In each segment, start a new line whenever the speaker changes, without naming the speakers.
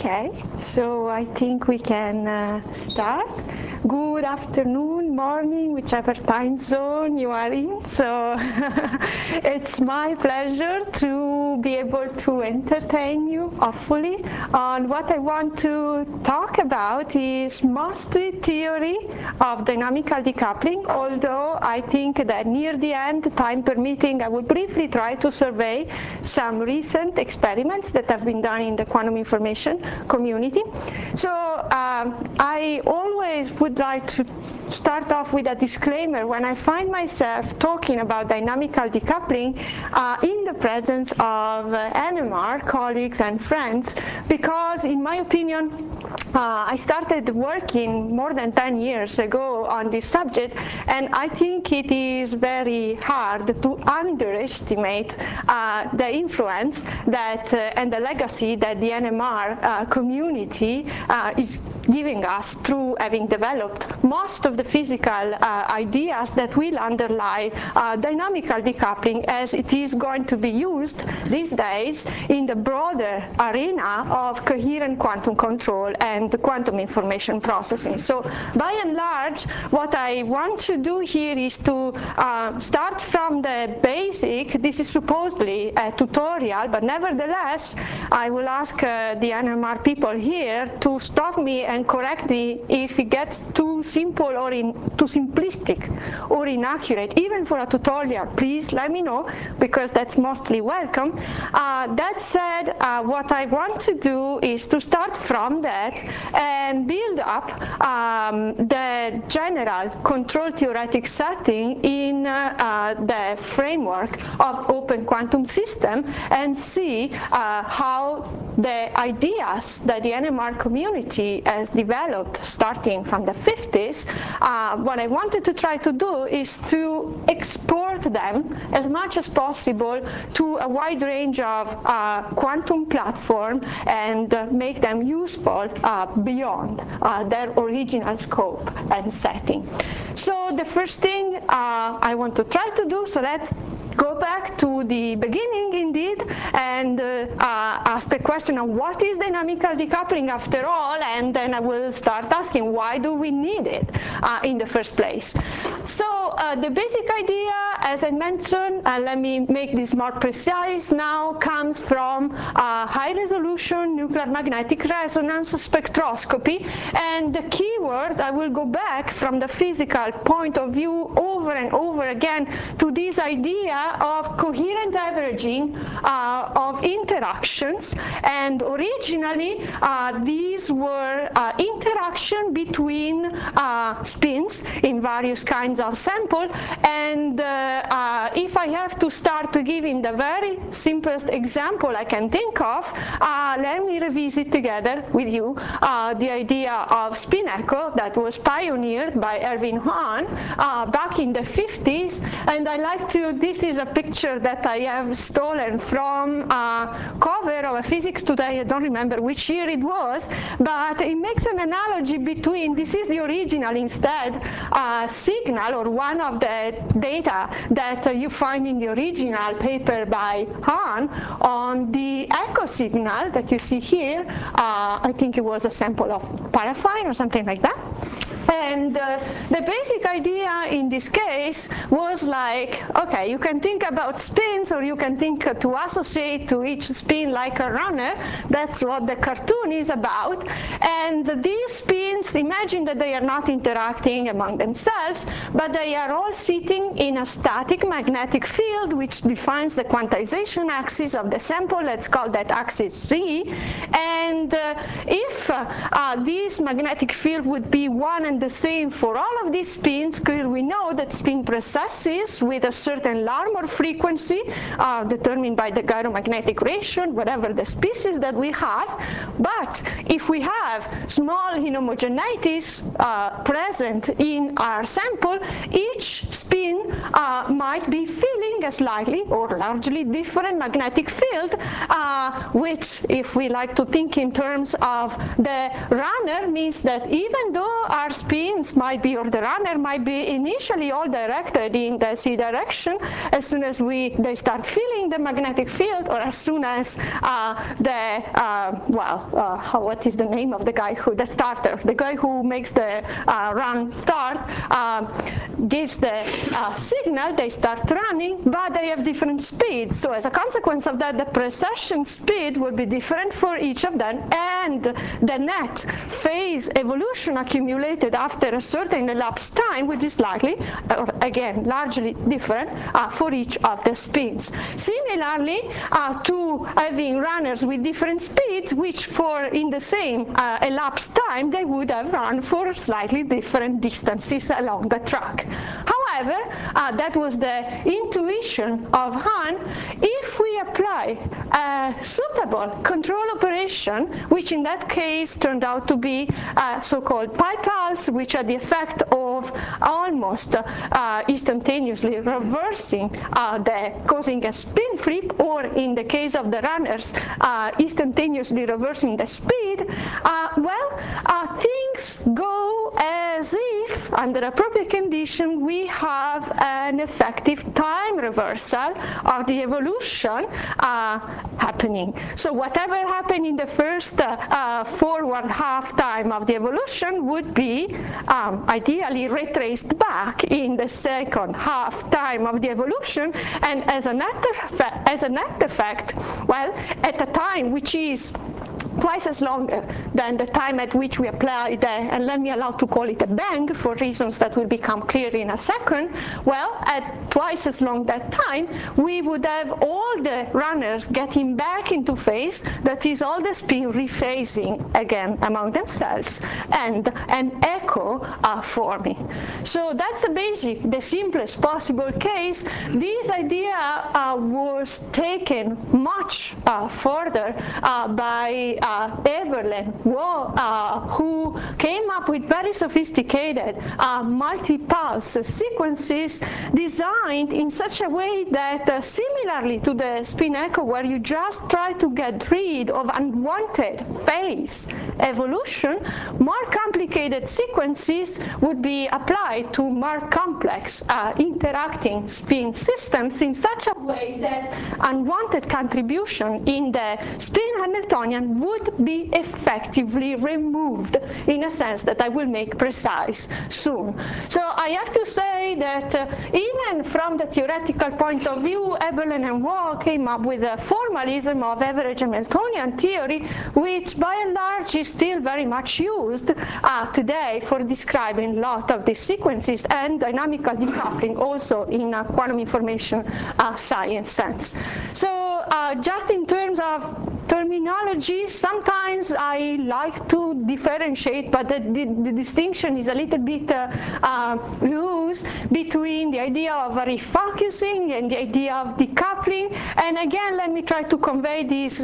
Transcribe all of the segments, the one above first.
Okay, so I think we can start. Good afternoon, morning, whichever time zone you are in. So it's my pleasure to be able to entertain you, hopefully. And what I want to talk about is mostly theory of dynamical decoupling, although I think that near the end, time permitting, I will briefly try to survey some recent experiments that have been done in the quantum information community. So I always would like to start off with a disclaimer when I find myself talking about dynamical decoupling in the presence of NMR colleagues and friends, because in my opinion I started working more than 10 years ago on this subject, and I think it is very hard to underestimate the influence that and the legacy that the NMR community is giving us through having developed most of the physical ideas that will underlie dynamical decoupling as it is going to be used these days in the broader arena of coherent quantum control and quantum information processing. So by and large, what I want to do here is to start from the basic. This is supposedly a tutorial, but nevertheless, I will ask the NMR people here to stop me and correct me if it gets too simple or too simplistic or inaccurate. Even for a tutorial, please let me know, because that's mostly welcome. That said, what I want to do is to start from that and build up the general control theoretic setting in the framework of open quantum system and see how the ideas that the NMR community has developed starting from the 50s, what I wanted to try to do is to export them as much as possible to a wide range of quantum platform and make them useful beyond their original scope and setting. So the first thing I want to try to do, so let's go back to the beginning indeed and ask the question of what is dynamical decoupling after all, and then I will start asking why do we need it in the first place. So the basic idea, as I mentioned, let me make this more precise now, comes from high resolution nuclear magnetic resonance spectroscopy, and the keyword, I will go back from the physical point of view over and over again to this idea of coherent averaging of interactions. And originally these were interaction between spins in various kinds of sample, and if I have to start giving the very simplest example I can think of, let me revisit together with you the idea of spin echo that was pioneered by Erwin Hahn back in the 50s. And I like to, this is a picture that I have stolen from cover of a Physics Today. I don't remember which year it was, but it makes an analogy between, this is the original instead signal, or one of the data that you find in the original paper by Hahn on the echo signal that you see here. I think it was a sample of paraffin or something like that. And the basic idea in this case was like, okay, you can think about spins, or you can think to associate to each spin like a runner. That's what the cartoon is about. And these spins, imagine that they are not interacting among themselves, but they are all sitting in a static magnetic field which defines the quantization axis of the sample. Let's call that axis Z. And if this magnetic field would be one and the same for all of these spins, clearly we know that spin precesses with a certain Larmor frequency determined by the gyromagnetic ratio, whatever the species that we have. But if we have small inhomogeneities present in our sample, each spin might be filling a slightly or largely different magnetic field, which, if we like to think in terms of the runner, means that even though our spins might be, or the runner might be initially all directed in the z direction. As soon as they start feeling the magnetic field, or as soon as what is the name of the guy the starter, the guy who makes the run start, gives the signal, they start running, but they have different speeds. So as a consequence of that, the precession speed will be different for each of them, and the net phase evolution accumulated after a certain elapsed time will be slightly, or again, largely different for each of the spins. Similarly to having runners with different speeds, which in the same elapsed time, they would have run for slightly different distances along the track. However, that was the intuition of Hahn. If we apply a suitable control operation, which in that case turned out to be so-called pi pulse, which had the effect of almost instantaneously reversing causing a spin flip, or in the case of the runners, instantaneously reversing the speed, things go as if, under appropriate condition, we have an effective time reversal of the evolution happening. So whatever happened in the first forward half time of the evolution would be ideally retraced back in the second half time of the evolution, and as a net effect, at a time which is twice as longer than the time at which we apply and let me allow to call it a bang for reasons that will become clear in a second, at twice as long that time, we would have all the runners getting back into phase, that is, all the spin rephasing again among themselves, and an echo forming. So that's the simplest possible case. This idea was taken much further by Eberle, who came up with very sophisticated multi-pulse sequences designed in such a way that similarly to the spin echo, where you just try to get rid of unwanted phase evolution, more complicated sequences would be applied to more complex interacting spin systems in such a way that unwanted contribution in the spin Hamiltonian would be effectively removed in a sense that I will make precise soon. So I have to say that even from the theoretical point of view, Eberle and Waugh came up with a formalism of average Hamiltonian theory, which by and large is still very much used today for describing a lot of these sequences, and dynamical decoupling also in a quantum information science sense. So just in terms of terminology, sometimes I like to differentiate, but the distinction is a little bit loose between the idea of refocusing and the idea of decoupling. And again, let me try to convey this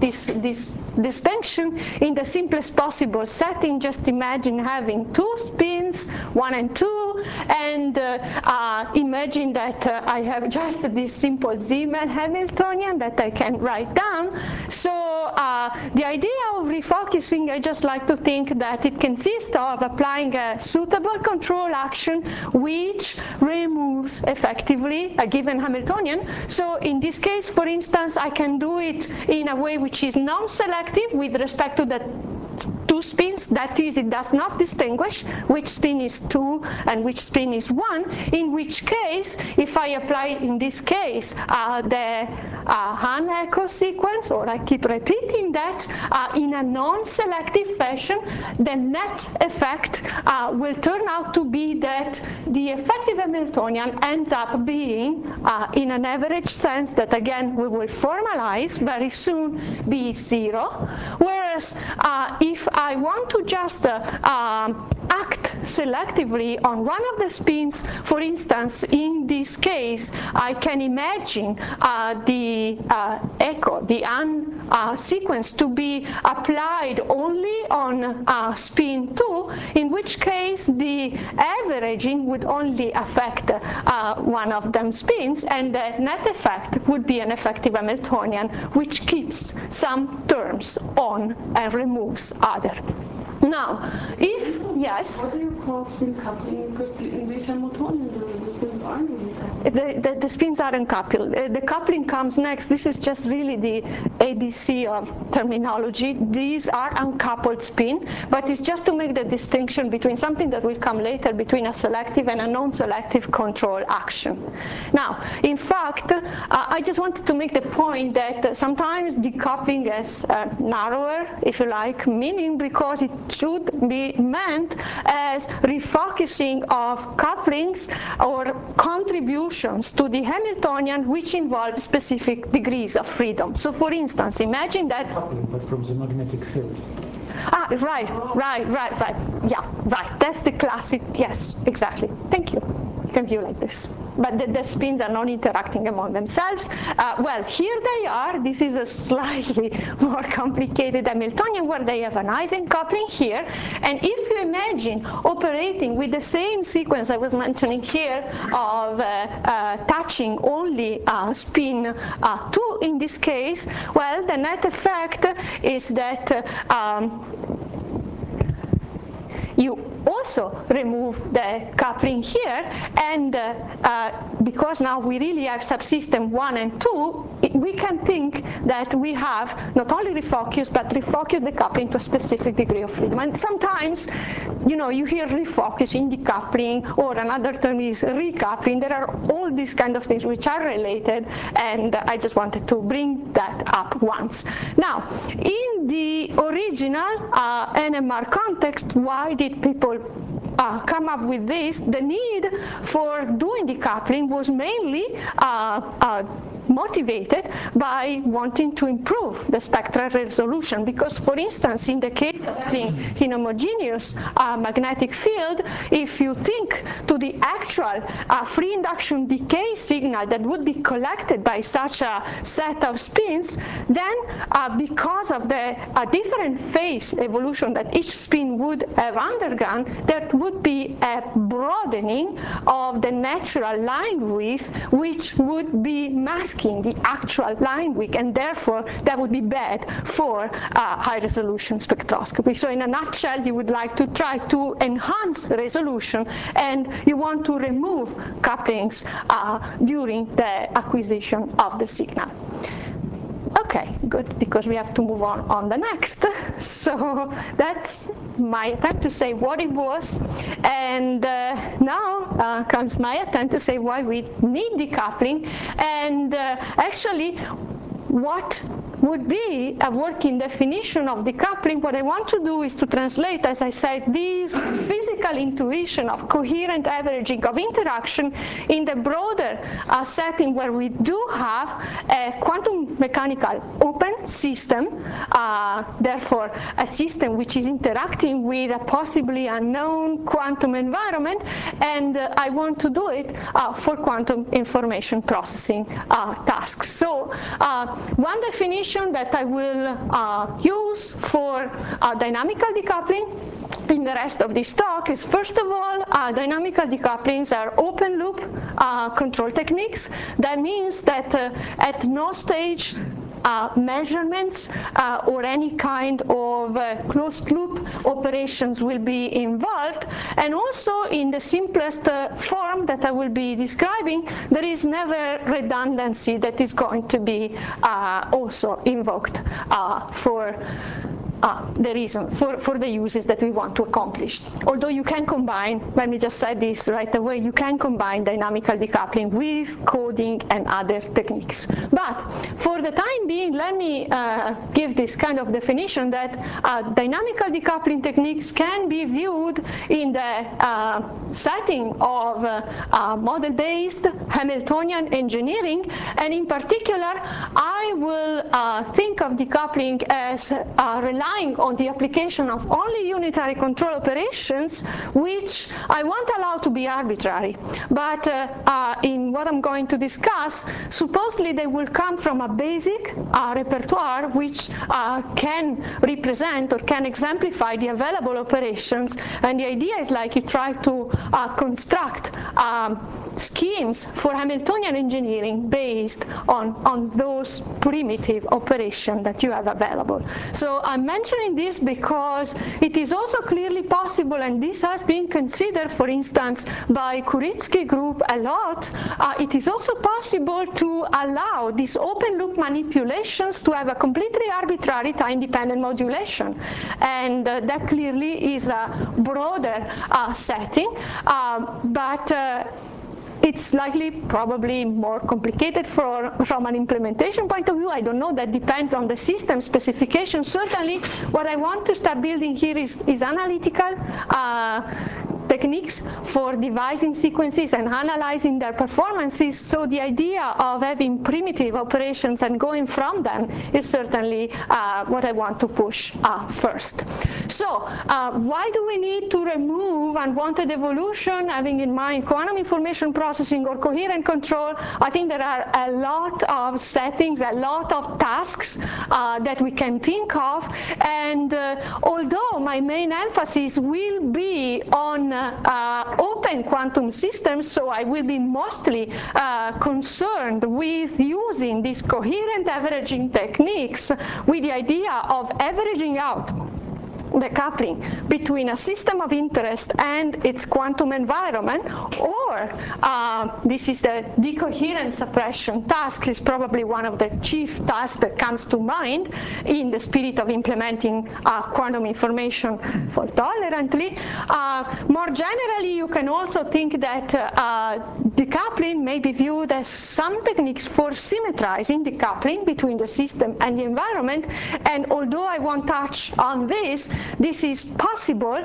distinction in the simplest possible setting. Just imagine having two spins, 1 and 2, and imagine that I have just this simple Zeeman Hamiltonian that I can write down. So the idea of refocusing, I just like to think that it consists of applying a suitable control action which removes effectively a given Hamiltonian. So in this case, for instance, I can do it in a way which is non-selective with respect to the two spins, that is, it does not distinguish which spin is 2 and which spin is 1, in which case, if I apply, in this case, the Hahn echo sequence, or I keep repeating that, in a non-selective fashion, the net effect will turn out to be that the effective Hamiltonian ends up being, in an average sense that, again, we will formalize very soon, be 0, whereas if I want to just act selectively on one of the spins, for instance, in this case, I can imagine the echo, the Hahn sequence, to be applied only on spin 2, in which case the averaging would only affect one of them spins, and the net effect would be an effective Hamiltonian, which keeps some terms on and removes other. Now, if, yes?
What do you call spin coupling? Because these Hamiltonian, the spins aren't really coupled.
The spins aren't coupled. The coupling comes next. This is just really the ABC of terminology. These are uncoupled spin, but it's just to make the distinction between something that will come later between a selective and a non-selective control action. Now, in fact, I just wanted to make the point that sometimes decoupling is narrower, if you like, meaning because it should be meant as refocusing of couplings or contributions to the Hamiltonian which involve specific degrees of freedom. So for instance, imagine that...
Coupling, but from the magnetic field.
Right. Yeah, right. That's the classic, yes, exactly. Thank you. You can view like this. But the spins are not interacting among themselves. Well, here they are. This is a slightly more complicated Hamiltonian where they have an Ising coupling here. And if you imagine operating with the same sequence I was mentioning here of touching only spin 2 in this case, well, the net effect is that you also remove the coupling here, and because now we really have subsystem 1 and 2, we can think that we have not only refocus, but refocus the coupling to a specific degree of freedom. And sometimes, you know, you hear refocusing, decoupling, or another term is recoupling. There are all these kind of things which are related, and I just wanted to bring that up once. Now, in the original NMR context, why did people come up with this? The need for doing decoupling was mainly motivated by wanting to improve the spectral resolution, because, for instance, in the case of having inhomogeneous magnetic field, if you think to the actual free induction decay signal that would be collected by such a set of spins, then because of the different phase evolution that each spin would have undergone, there would be a broadening of the natural line width, which would be masking the actual line width, and therefore that would be bad for high resolution spectroscopy. So in a nutshell, you would like to try to enhance resolution, and you want to remove couplings during the acquisition of the signal. Okay, good, because we have to move on the next. So that's my attempt to say what it was, and now comes my attempt to say why we need decoupling, and actually what would be a working definition of decoupling. What I want to do is to translate, as I said, this physical intuition of coherent averaging of interaction in the broader setting where we do have a quantum mechanical open system, therefore a system which is interacting with a possibly unknown quantum environment, and I want to do it for quantum information processing tasks. So one definition that I will use for dynamical decoupling in the rest of this talk is, first of all, dynamical decouplings are open loop control techniques. That means that at no stage measurements or any kind of closed loop operations will be involved, and also in the simplest form that I will be describing, there is never redundancy that is going to be also invoked for the reason for the uses that we want to accomplish. Although you can combine, let me just say this right away, you can combine dynamical decoupling with coding and other techniques. But for the time being, let me give this kind of definition that dynamical decoupling techniques can be viewed in the setting of model-based Hamiltonian engineering, and in particular, I will think of decoupling as relying on the application of only unitary control operations, which I won't allow to be arbitrary. But in what I'm going to discuss, supposedly they will come from a basic repertoire which can represent or can exemplify the available operations. And the idea is like you try to construct schemes for Hamiltonian engineering based on those primitive operations that you have available. So I'm mentioning this because it is also clearly possible, and this has been considered, for instance, by Kuritsky group a lot. It is also possible to allow these open loop manipulations to have a completely arbitrary time-dependent modulation, and that clearly is a broader setting, but it's likely probably more complicated from an implementation point of view. I don't know, that depends on the system specification. Certainly what I want to start building here is analytical techniques for devising sequences and analyzing their performances. So the idea of having primitive operations and going from them is certainly what I want to push first. So why do we need to remove unwanted evolution, having in mind quantum information processing or coherent control? I think there are a lot of settings, a lot of tasks that we can think of, and although my main emphasis will be on open quantum systems, so I will be mostly concerned with using these coherent averaging techniques with the idea of averaging out the coupling between a system of interest and its quantum environment, or this is the decoherence suppression task, is probably one of the chief tasks that comes to mind in the spirit of implementing quantum information fault tolerantly. More generally, you can also think that decoupling may be viewed as some techniques for symmetrizing decoupling between the system and the environment, and although I won't touch on this, this is possible.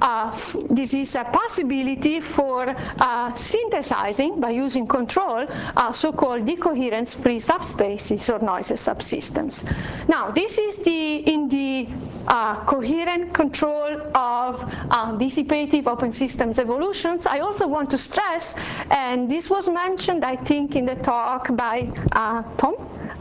This is a possibility for synthesizing by using control so-called decoherence-free subspaces or noisy subsystems. Now, this is in the coherent control of dissipative open systems evolutions. I also want to stress, and this was mentioned, I think, in the talk by Tom.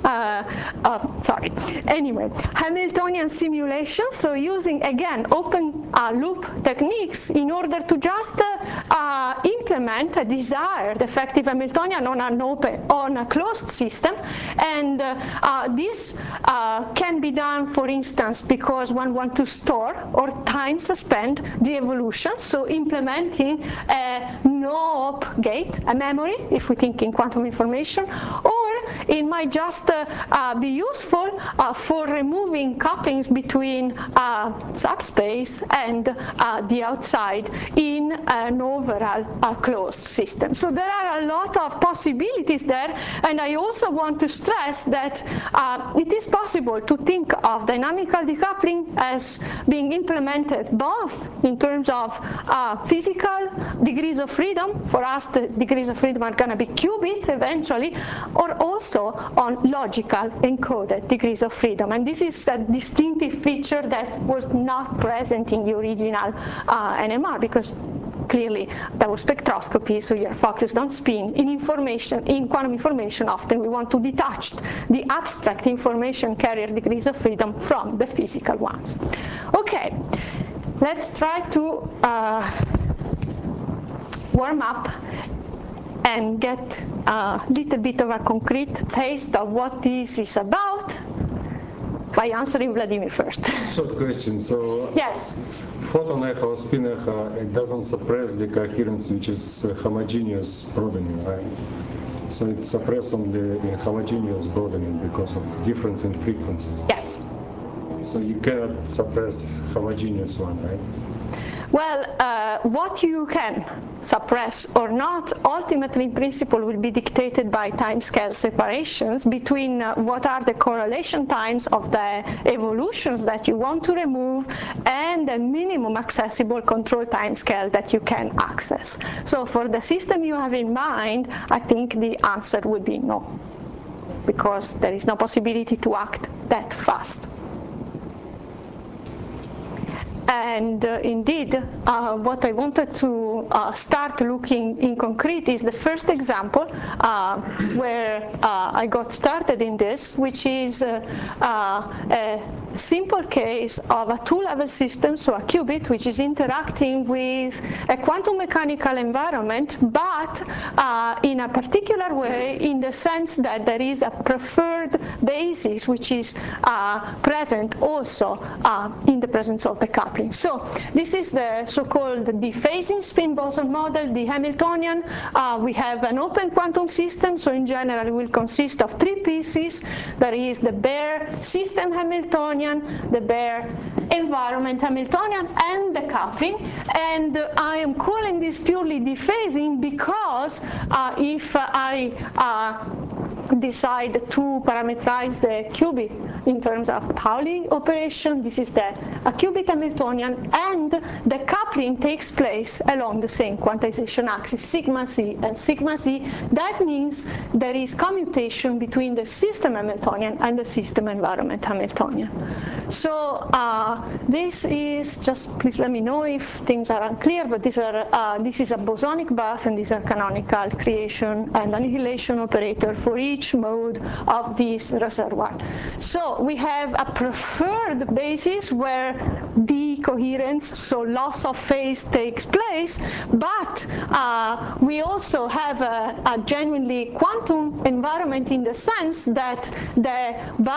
Anyway, Hamiltonian simulations, so using again open loop techniques in order to just implement a desired effective Hamiltonian on a closed system, and this can be done, for instance, because one wants to store or time suspend the evolution, so implementing a no-op gate, a memory, if we think in quantum information, or it might just be useful for removing couplings between subspace and the outside in an overall closed system. So there are a lot of possibilities there, and I also want to stress that it is possible to think of dynamical decoupling as being implemented both in terms of physical degrees of freedom. For us, the degrees of freedom are going to be qubits eventually, or also on logical encoded degrees of freedom. And this is a distinctive feature that was not present in the original NMR, because clearly that was spectroscopy, so you're focused on spin. In information, in quantum information, often we want to detach the abstract information carrier degrees of freedom from the physical ones. Okay, let's try to warm up and get a little bit of a concrete taste of what this is about by answering Vladimir first.
Short question. So
yes.
Photon echo or spin echo, it doesn't suppress the coherence, which is homogeneous broadening, right? So it's suppressed on the homogeneous broadening because of difference in frequencies.
Yes.
So you cannot suppress homogeneous one, right?
Well, what you can suppress or not, ultimately in principle will be dictated by timescale separations between what are the correlation times of the evolutions that you want to remove and the minimum accessible control timescale that you can access. So for the system you have in mind, I think the answer would be no, because there is no possibility to act that fast. And indeed, what I wanted to start looking in concrete is the first example where I got started in this, which is a simple case of a two-level system, so a qubit, which is interacting with a quantum mechanical environment, but in a particular way, in the sense that there is a preferred basis which is present also in the presence of the coupling. So this is the so-called dephasing spin boson model, the Hamiltonian. We have an open quantum system, so in general it will consist of three pieces. There is the bare system Hamiltonian, the bare environment Hamiltonian, and the coupling. And I am calling this purely dephasing because if I decide to parameterize the qubit in terms of Pauli operation, this is a qubit Hamiltonian, and the coupling takes place along the same quantization axis, sigma c and sigma z. That means there is commutation between the system Hamiltonian and the system environment Hamiltonian. So this is just, please let me know if things are unclear, but this is a bosonic bath, and these are canonical creation and annihilation operator for each mode of this reservoir. So we have a preferred basis where decoherence, so loss of phase, takes place, but we also have a genuinely quantum environment in the sense that the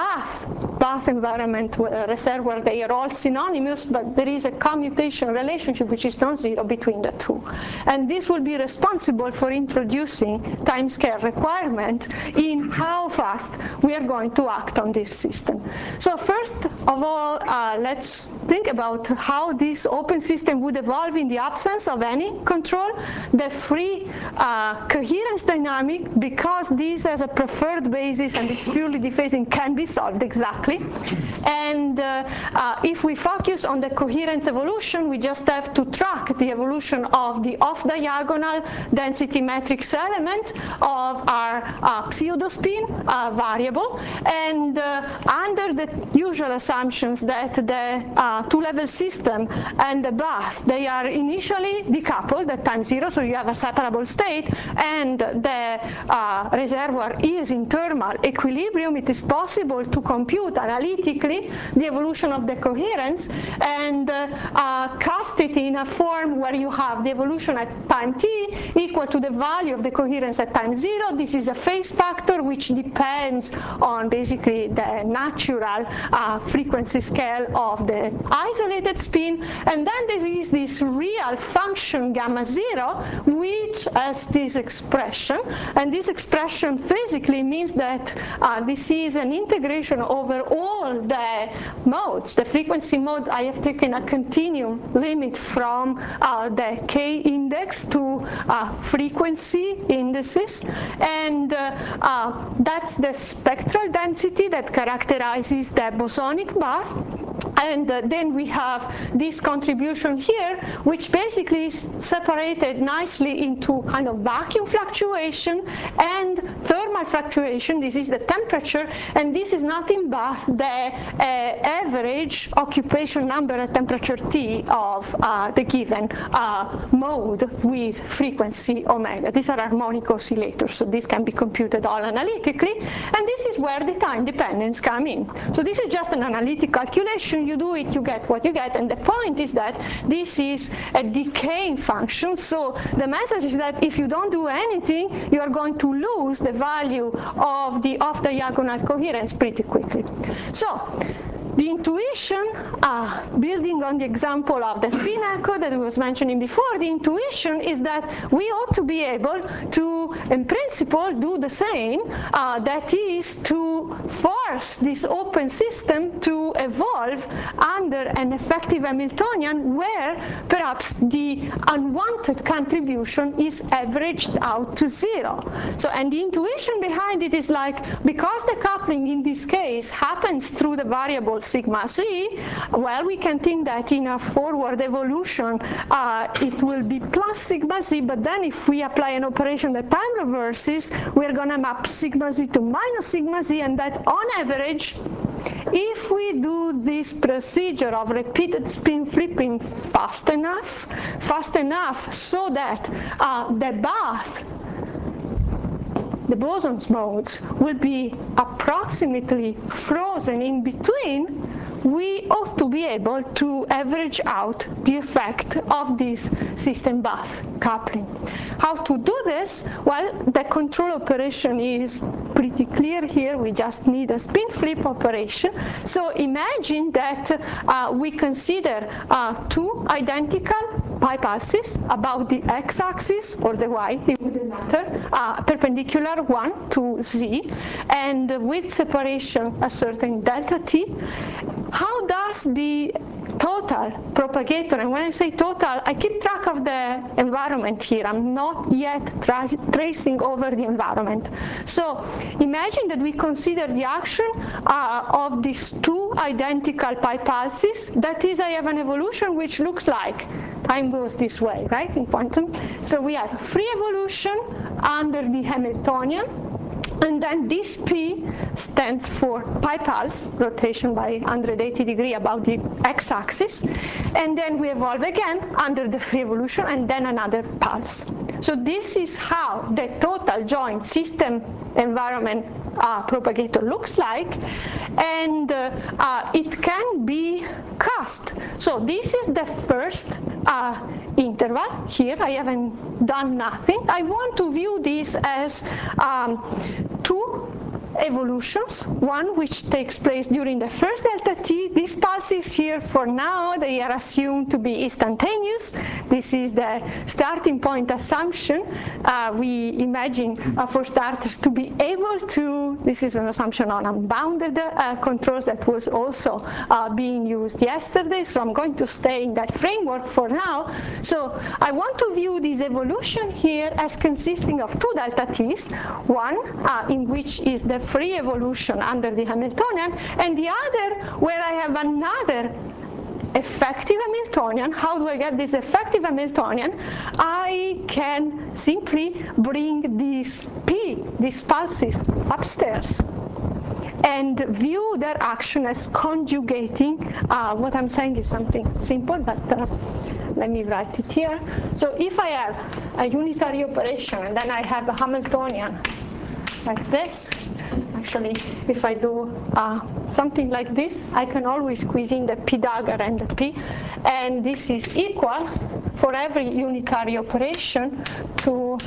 bath environment reservoir, they are all synonymous, but there is a commutation relationship which is non-zero between the two. And this will be responsible for introducing timescale requirement in how fast we are going to act on this system. So first of all, let's think about how this open system would evolve in the absence of any control. The free coherence dynamic, because this has a preferred basis and it's purely dephasing, can be solved exactly. And if we focus on the coherence evolution, we just have to track the evolution of the off-diagonal density matrix element of our pseudo-spin variable. And under the usual assumptions that the two-level system and the bath, they are initially decoupled at time zero, so you have a separable state, and the reservoir is in thermal equilibrium, it is possible to compute analytically the evolution of the coherence and cast it in a form where you have the evolution at time t equal to the value of the coherence at time zero. This is a phase factor which depends on basically the natural frequency scale of the isolated spin, and then there is this real function gamma zero which has this expression, and this expression physically means that this is an integration over all the modes, the frequency modes. I have taken a continuum limit from the k index to frequency indices, and that's the spectral density that characterizes the bosonic bath. And then we have this contribution here, which basically is separated nicely into kind of vacuum fluctuation and thermal fluctuation. This is the temperature, and this is nothing but the average occupation number at temperature T of the given mode with frequency omega. These are harmonic oscillators, so this can be computed all analytically, and this is where the time dependence comes in. So this is just an analytic calculation. You do it, you get what you get, and the point is that this is a decaying function, so the message is that if you don't do anything, you are going to lose the value of the off-diagonal coherence pretty quickly. So the intuition, building on the example of the spin echo that I was mentioning before, the intuition is that we ought to be able to, in principle, do the same, that is to force this open system to evolve under an effective Hamiltonian where perhaps the unwanted contribution is averaged out to zero. So, and the intuition behind it is like, because the coupling in this case happens through the variable sigma z, well, we can think that in a forward evolution it will be plus sigma z, but then if we apply an operation that time reverses, we're going to map sigma z to minus sigma z, and that on average, if we do this procedure of repeated spin flipping fast enough so that the bath, the boson's modes, will be approximately frozen in between, we ought to be able to average out the effect of this system bus coupling. How to do this? Well, the control operation is pretty clear here. We just need a spin flip operation. So imagine that we consider two identical pi pulses about the x-axis or the y, it wouldn't matter, perpendicular one to z, and with separation a certain delta t. How does the total propagator, and when I say total, I keep track of the environment here. I'm not yet tracing over the environment. So imagine that we consider the action of these two identical pi pulses. That is, I have an evolution which looks like time goes this way, right, in quantum. So we have free evolution under the Hamiltonian, and then this p stands for pi pulse, rotation by 180 degrees about the x-axis, and then we evolve again under the free evolution, and then another pulse. So this is how the total joint system environment propagator looks like, and it can be cast. So this is the first interval. Here I haven't done nothing. I want to view this as two evolutions, one which takes place during the first delta t. These pulses here, for now, they are assumed to be instantaneous. This is the starting point assumption. We imagine, for starters, to be able to, this is an assumption on unbounded controls that was also being used yesterday, so I'm going to stay in that framework for now. So I want to view this evolution here as consisting of two delta t's, one in which is the free evolution under the Hamiltonian, and the other where I have another effective Hamiltonian. How do I get this effective Hamiltonian? I can simply bring these these pulses upstairs and view their action as conjugating. What I'm saying is something simple, but let me write it here. So if I have a unitary operation and then I have a Hamiltonian like this, actually, if I do something like this, I can always squeeze in the p dagger and the p, and this is equal for every unitary operation to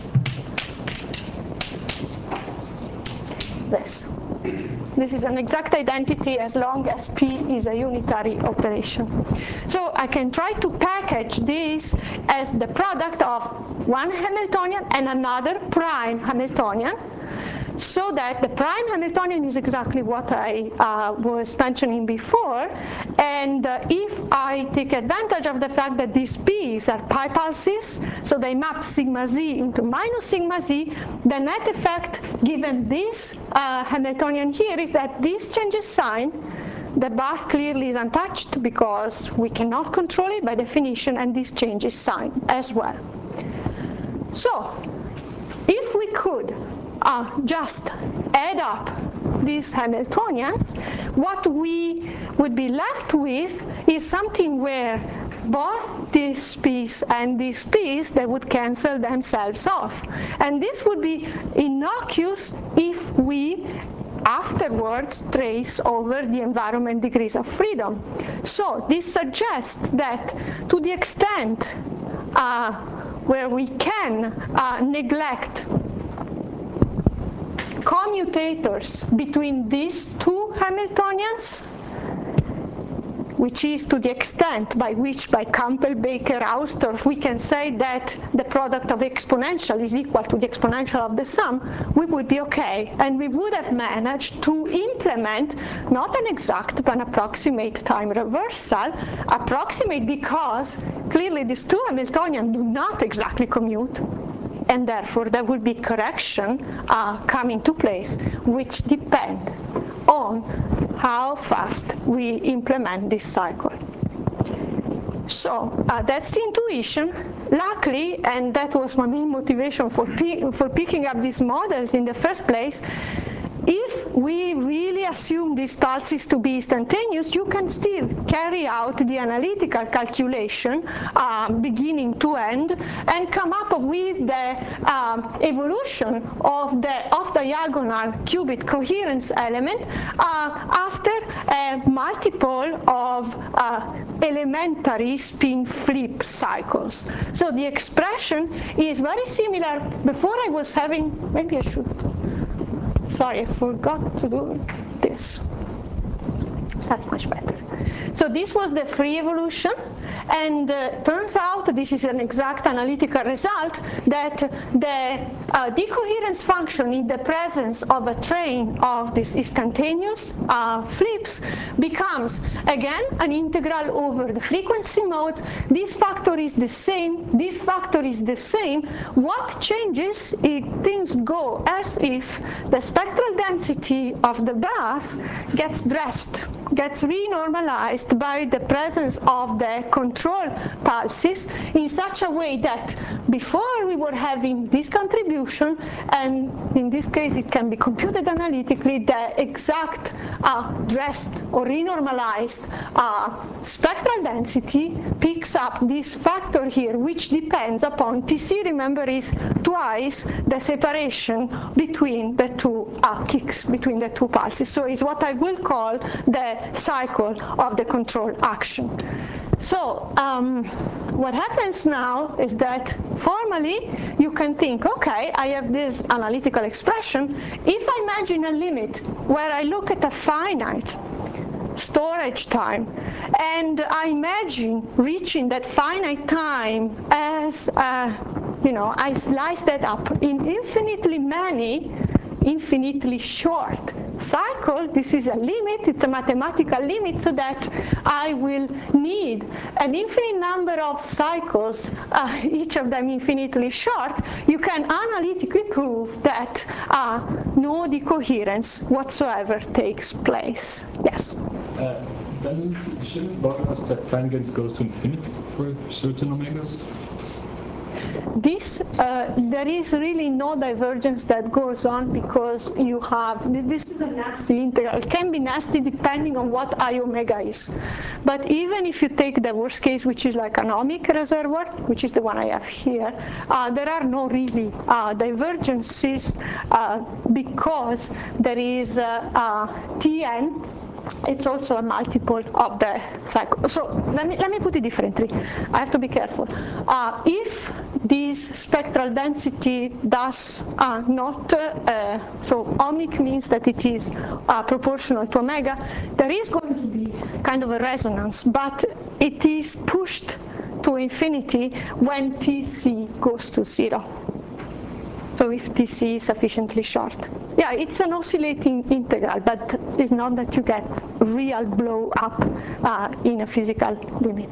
this. This is an exact identity as long as p is a unitary operation. So I can try to package this as the product of one Hamiltonian and another prime Hamiltonian, so that the prime Hamiltonian is exactly what I was mentioning before, and if I take advantage of the fact that these p's are pi pulses, so they map sigma z into minus sigma z, the net effect given this Hamiltonian here is that this changes sign. The bath clearly is untouched because we cannot control it by definition, and this changes sign as well. So if we could just add up these Hamiltonians, what we would be left with is something where both this piece and this piece, they would cancel themselves off. And this would be innocuous if we afterwards trace over the environment degrees of freedom. So this suggests that to the extent where we can neglect commutators between these two Hamiltonians, which is to the extent by which by Campbell, Baker, Hausdorff, we can say that the product of exponential is equal to the exponential of the sum, we would be okay. And we would have managed to implement not an exact but an approximate time reversal. Approximate because clearly these two Hamiltonians do not exactly commute, and therefore there will be correction come into place, which depend on how fast we implement this cycle. So that's the intuition. Luckily, and that was my main motivation for picking up these models in the first place, if we really assume these pulses to be instantaneous, you can still carry out the analytical calculation beginning to end and come up with the evolution of the off-diagonal qubit coherence element after a multiple of elementary spin flip cycles. So the expression is very similar. Before I was having, maybe I should, sorry, I forgot to do this. That's much better. So this was the free evolution, and turns out this is an exact analytical result that the decoherence function in the presence of a train of these instantaneous flips becomes again an integral over the frequency modes. This factor is the same, this factor is the same. What changes if things go as if the spectral density of the bath gets renormalized by the presence of the control pulses in such a way that before we were having this contribution, and in this case it can be computed analytically, the exact dressed or renormalized spectral density picks up this factor here, which depends upon TC, remember, is twice the separation between the two kicks, between the two pulses. So it's what I will call the cycle of the control action. So what happens now is that formally you can think, okay, I have this analytical expression. If I imagine a limit where I look at a finite storage time and I imagine reaching that finite time as I slice that up in infinitely many infinitely short cycle. This is a limit, it's a mathematical limit, so that I will need an infinite number of cycles, each of them infinitely short. You can analytically prove that no decoherence whatsoever takes place. Yes?
Then shouldn't bother us that tangent goes to infinity for certain omegas?
This, there is really no divergence that goes on, because you have, this is a nasty integral. It can be nasty depending on what I omega is. But even if you take the worst case, which is like an ohmic reservoir, which is the one I have here, there are no really divergences because there is Tn. It's also a multiple of the cycle. So let me put it differently. I have to be careful. If this spectral density does not, so ohmic means that it is proportional to omega, there is going to be kind of a resonance, but it is pushed to infinity when Tc goes to 0. So if Tc is sufficiently short. Yeah, it's an oscillating integral, but it's not that you get real blow up in a physical limit.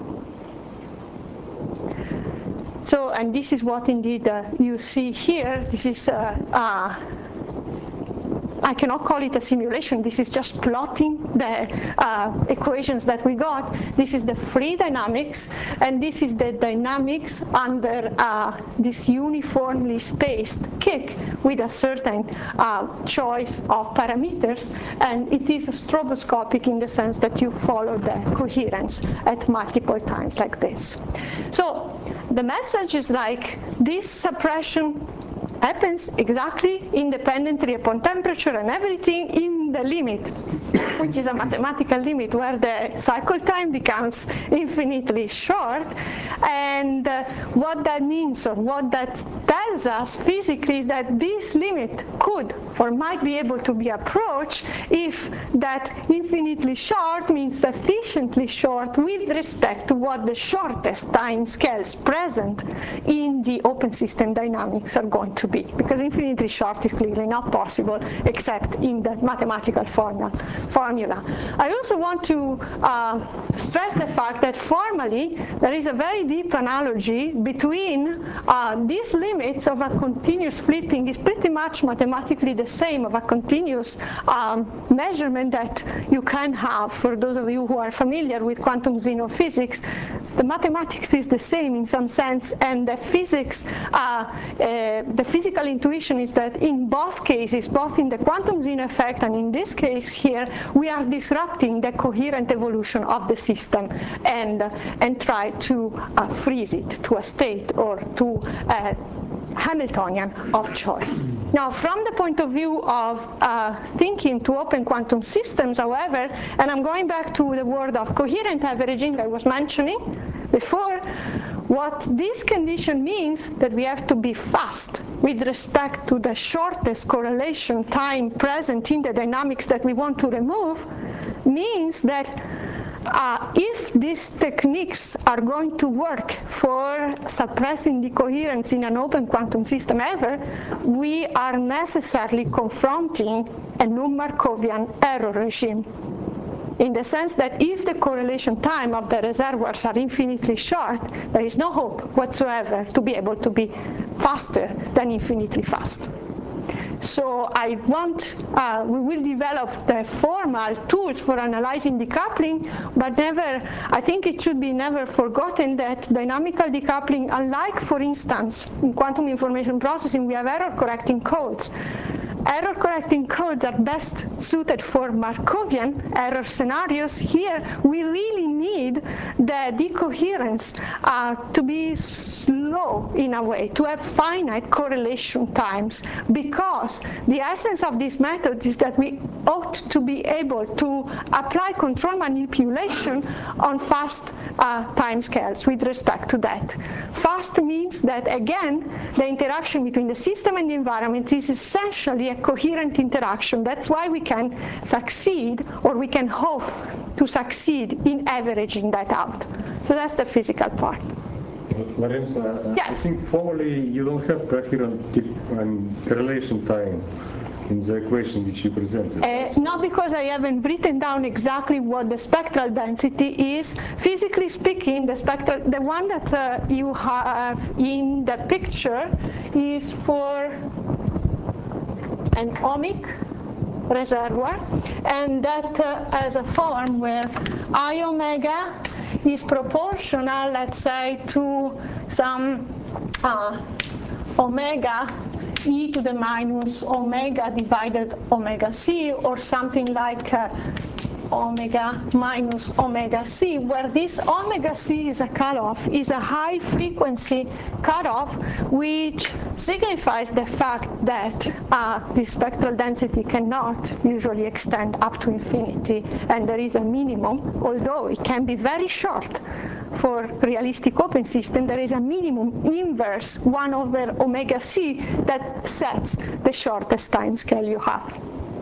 So, and this is what indeed you see here. This is I cannot call it a simulation. This is just plotting the equations that we got. This is the free dynamics, and this is the dynamics under this uniformly spaced kick with a certain choice of parameters, and it is stroboscopic in the sense that you follow the coherence at multiple times like this. So the message is like this suppression happens exactly independently upon temperature and everything in the limit, which is a mathematical limit where the cycle time becomes infinitely short. And what that means, or what that tells us physically, is that this limit could or might be able to be approached if that infinitely short means sufficiently short with respect to what the shortest time scales present in the open system dynamics are going to be, because infinitely short is clearly not possible except in the mathematical mathematical formula. I also want to stress the fact that formally there is a very deep analogy between these limits of a continuous flipping is pretty much mathematically the same of a continuous measurement that you can have. For those of you who are familiar with quantum xenophysics, the mathematics is the same in some sense, and the physics, the physical intuition is that in both cases, both in the quantum Xeno effect and in this case here, we are disrupting the coherent evolution of the system and try to freeze it to a state or to Hamiltonian of choice. Now, from the point of view of thinking to open quantum systems, however, and I'm going back to the word of coherent averaging I was mentioning before, what this condition means that we have to be fast with respect to the shortest correlation time present in the dynamics that we want to remove means that if these techniques are going to work for suppressing decoherence in an open quantum system ever, we are necessarily confronting a non-Markovian error regime. In the sense that if the correlation time of the reservoirs are infinitely short, there is no hope whatsoever to be able to be faster than infinitely fast. So we will develop the formal tools for analyzing decoupling, but I think it should be never forgotten that dynamical decoupling, unlike, for instance, in quantum information processing, we have error correcting codes. Error correcting codes are best suited for Markovian error scenarios. Here, we really need the decoherence to be slow in a way, to have finite correlation times, because the essence of this method is that we ought to be able to apply control manipulation on fast timescales with respect to that. Fast means that, again, the interaction between the system and the environment is essentially a coherent interaction. That's why we can succeed, or we can hope to succeed in averaging that out. So that's the physical part.
Lorenzo,
yes.
I think formally you don't have coherent correlation time in the equation which you presented.
Not because I haven't written down exactly what the spectral density is. Physically speaking, the one that you have in the picture is for an ohmic reservoir, and that has a form where I omega is proportional, let's say, to some omega e to the minus omega divided omega c, or something like omega minus omega c, where this omega c is a cutoff, is a high frequency cutoff, which signifies the fact that the spectral density cannot usually extend up to infinity, and there is a minimum, although it can be very short. For realistic open system, there is a minimum inverse 1 over omega c that sets the shortest time scale you have.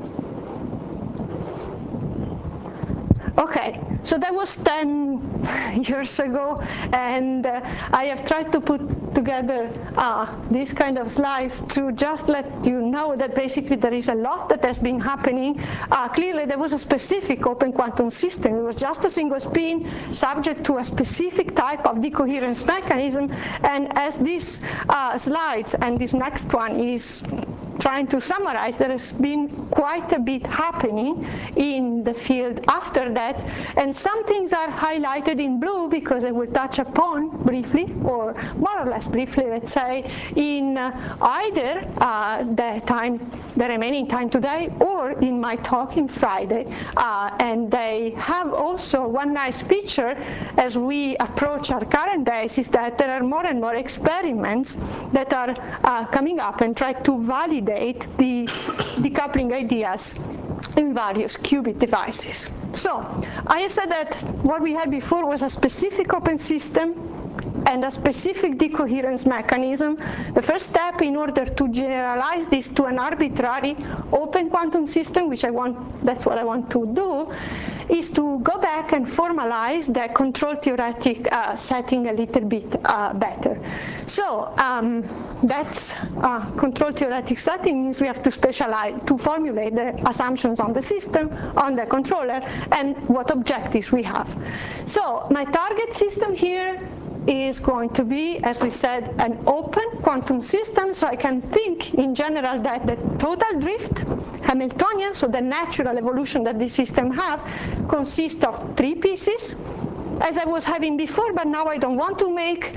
Okay, so that was 10 years ago, and I have tried to put together these kind of slides to just let you know that basically there is a lot that has been happening. Clearly there was a specific open quantum system. It was just a single spin subject to a specific type of decoherence mechanism, and as these slides and this next one is trying to summarize, there has been quite a bit happening in the field after that, and some things are highlighted in blue because I will touch upon briefly, or more or less briefly, let's say, in either the remaining time today, or in my talk in Friday, and they have also one nice feature as we approach our current days, is that there are more and more experiments that are coming up and try to validate the decoupling ideas in various qubit devices. So I have said that what we had before was a specific open system and a specific decoherence mechanism. The first step in order to generalize this to an arbitrary open quantum system, that's what I want to do, is to go back and formalize the control theoretic setting a little bit better. So that's control theoretic setting means we have to specialize, to formulate the assumptions on the system, on the controller, and what objectives we have. So my target system here is going to be, as we said, an open quantum system, so I can think in general that the total drift Hamiltonian, so the natural evolution that this system have, consists of 3 pieces, as I was having before, but now I don't want to make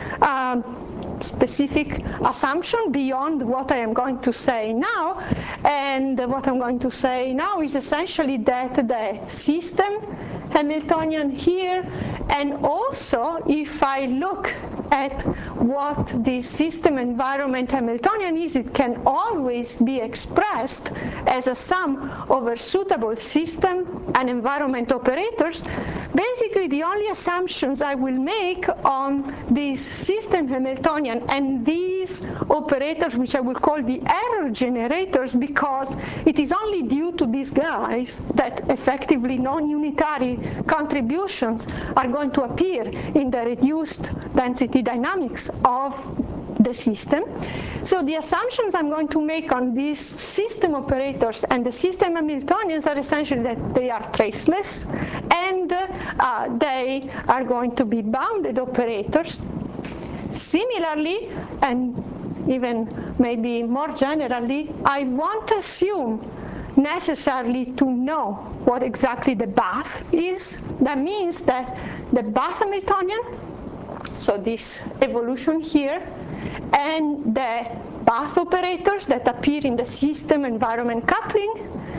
specific assumption beyond what I am going to say now. And what I'm going to say now is essentially that the system Hamiltonian here, and also if I look at what the system environment Hamiltonian is, it can always be expressed as a sum over suitable system and environment operators. Basically, the only assumptions I will make on this system Hamiltonian and these operators, which I will call the error generators, because it is only due to these guys that effectively non-unitary contributions are going to appear in the reduced density dynamics of the system. So the assumptions I'm going to make on these system operators and the system Hamiltonians are essentially that they are traceless, and they are going to be bounded operators. Similarly, and even maybe more generally, I won't assume necessarily to know what exactly the bath is. That means that the bath Hamiltonian, so this evolution here, and the bath operators that appear in the system environment coupling,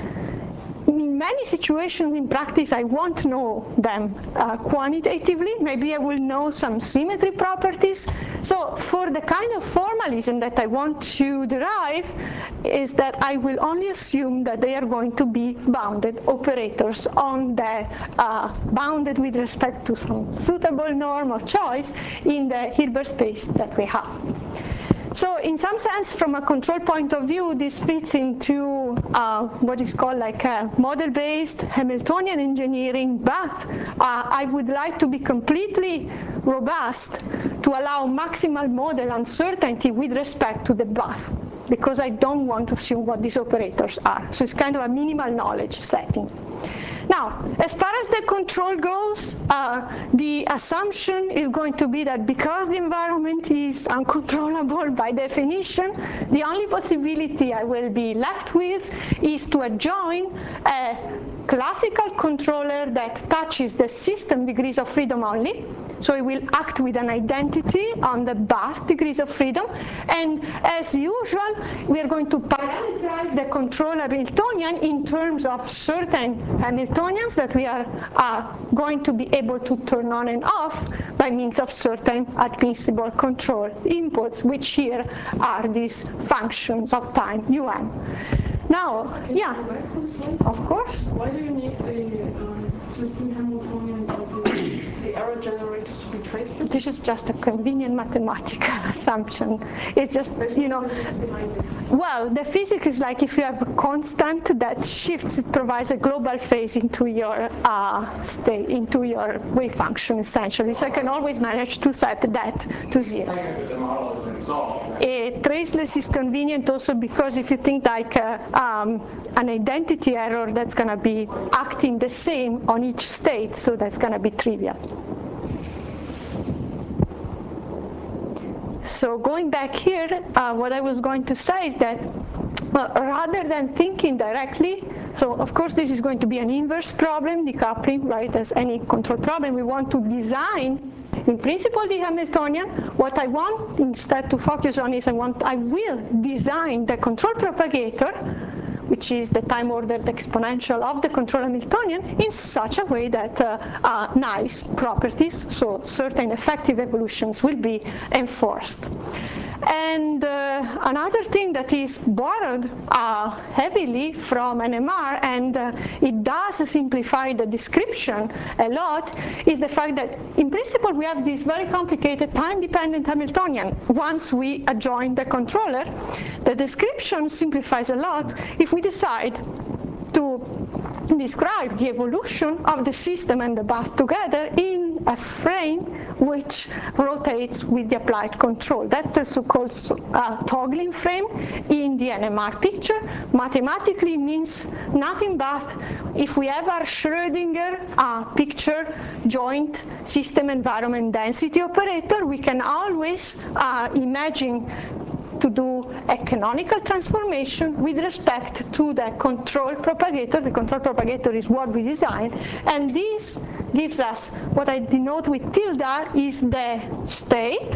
in many situations in practice I won't know them quantitatively. Maybe I will know some symmetry properties. So for the kind of formalism that I want to derive is that I will only assume that they are going to be bounded operators on the bounded with respect to some suitable norm of choice in the Hilbert space that we have. So in some sense, from a control point of view, this fits into what is called like a model-based Hamiltonian engineering, but I would like to be completely robust to allow maximal model uncertainty with respect to the bath, because I don't want to assume what these operators are. So it's kind of a minimal knowledge setting. Now, as far as the control goes, the assumption is going to be that because the environment is uncontrollable by definition, the only possibility I will be left with is to adjoin a classical controller that touches the system degrees of freedom only. So it will act with an identity on the bath degrees of freedom. And as usual, we are going to parameterize the control Hamiltonian in terms of certain Hamiltonians that we are going to be able to turn on and off by means of certain admissible control inputs, which here are these functions of time, un. Now, yeah, of course.
Why do you need the system Hamiltonian of the error generators to be traceless?
This is just a convenient mathematical assumption. It's just, you know, well, the physics is like if you have a constant that shifts, it provides a global phase into your state, into your wave function, essentially. So I can always manage to set that to 0. Traceless is convenient also because if you think like an identity error, that's going to be acting the same on each state, so that's going to be trivial. So going back here, what I was going to say is that rather than thinking directly, so of course this is going to be an inverse problem, decoupling, right, as any control problem. We want to design, in principle, the Hamiltonian. What I want instead to focus on is I will design the control propagator, which is the time-ordered exponential of the control Hamiltonian, in such a way that nice properties, so certain effective evolutions, will be enforced. And another thing that is borrowed heavily from NMR, and it does simplify the description a lot, is the fact that in principle we have this very complicated time-dependent Hamiltonian. Once we adjoin the controller, the description simplifies a lot if we decide to describe the evolution of the system and the bath together in a frame which rotates with the applied control. That's the so-called toggling frame in the NMR picture. Mathematically means nothing but if we have our Schrödinger picture joint system environment density operator, we can always imagine to do a canonical transformation with respect to the control propagator. The control propagator is what we design, and this gives us what I denote with tilde is the state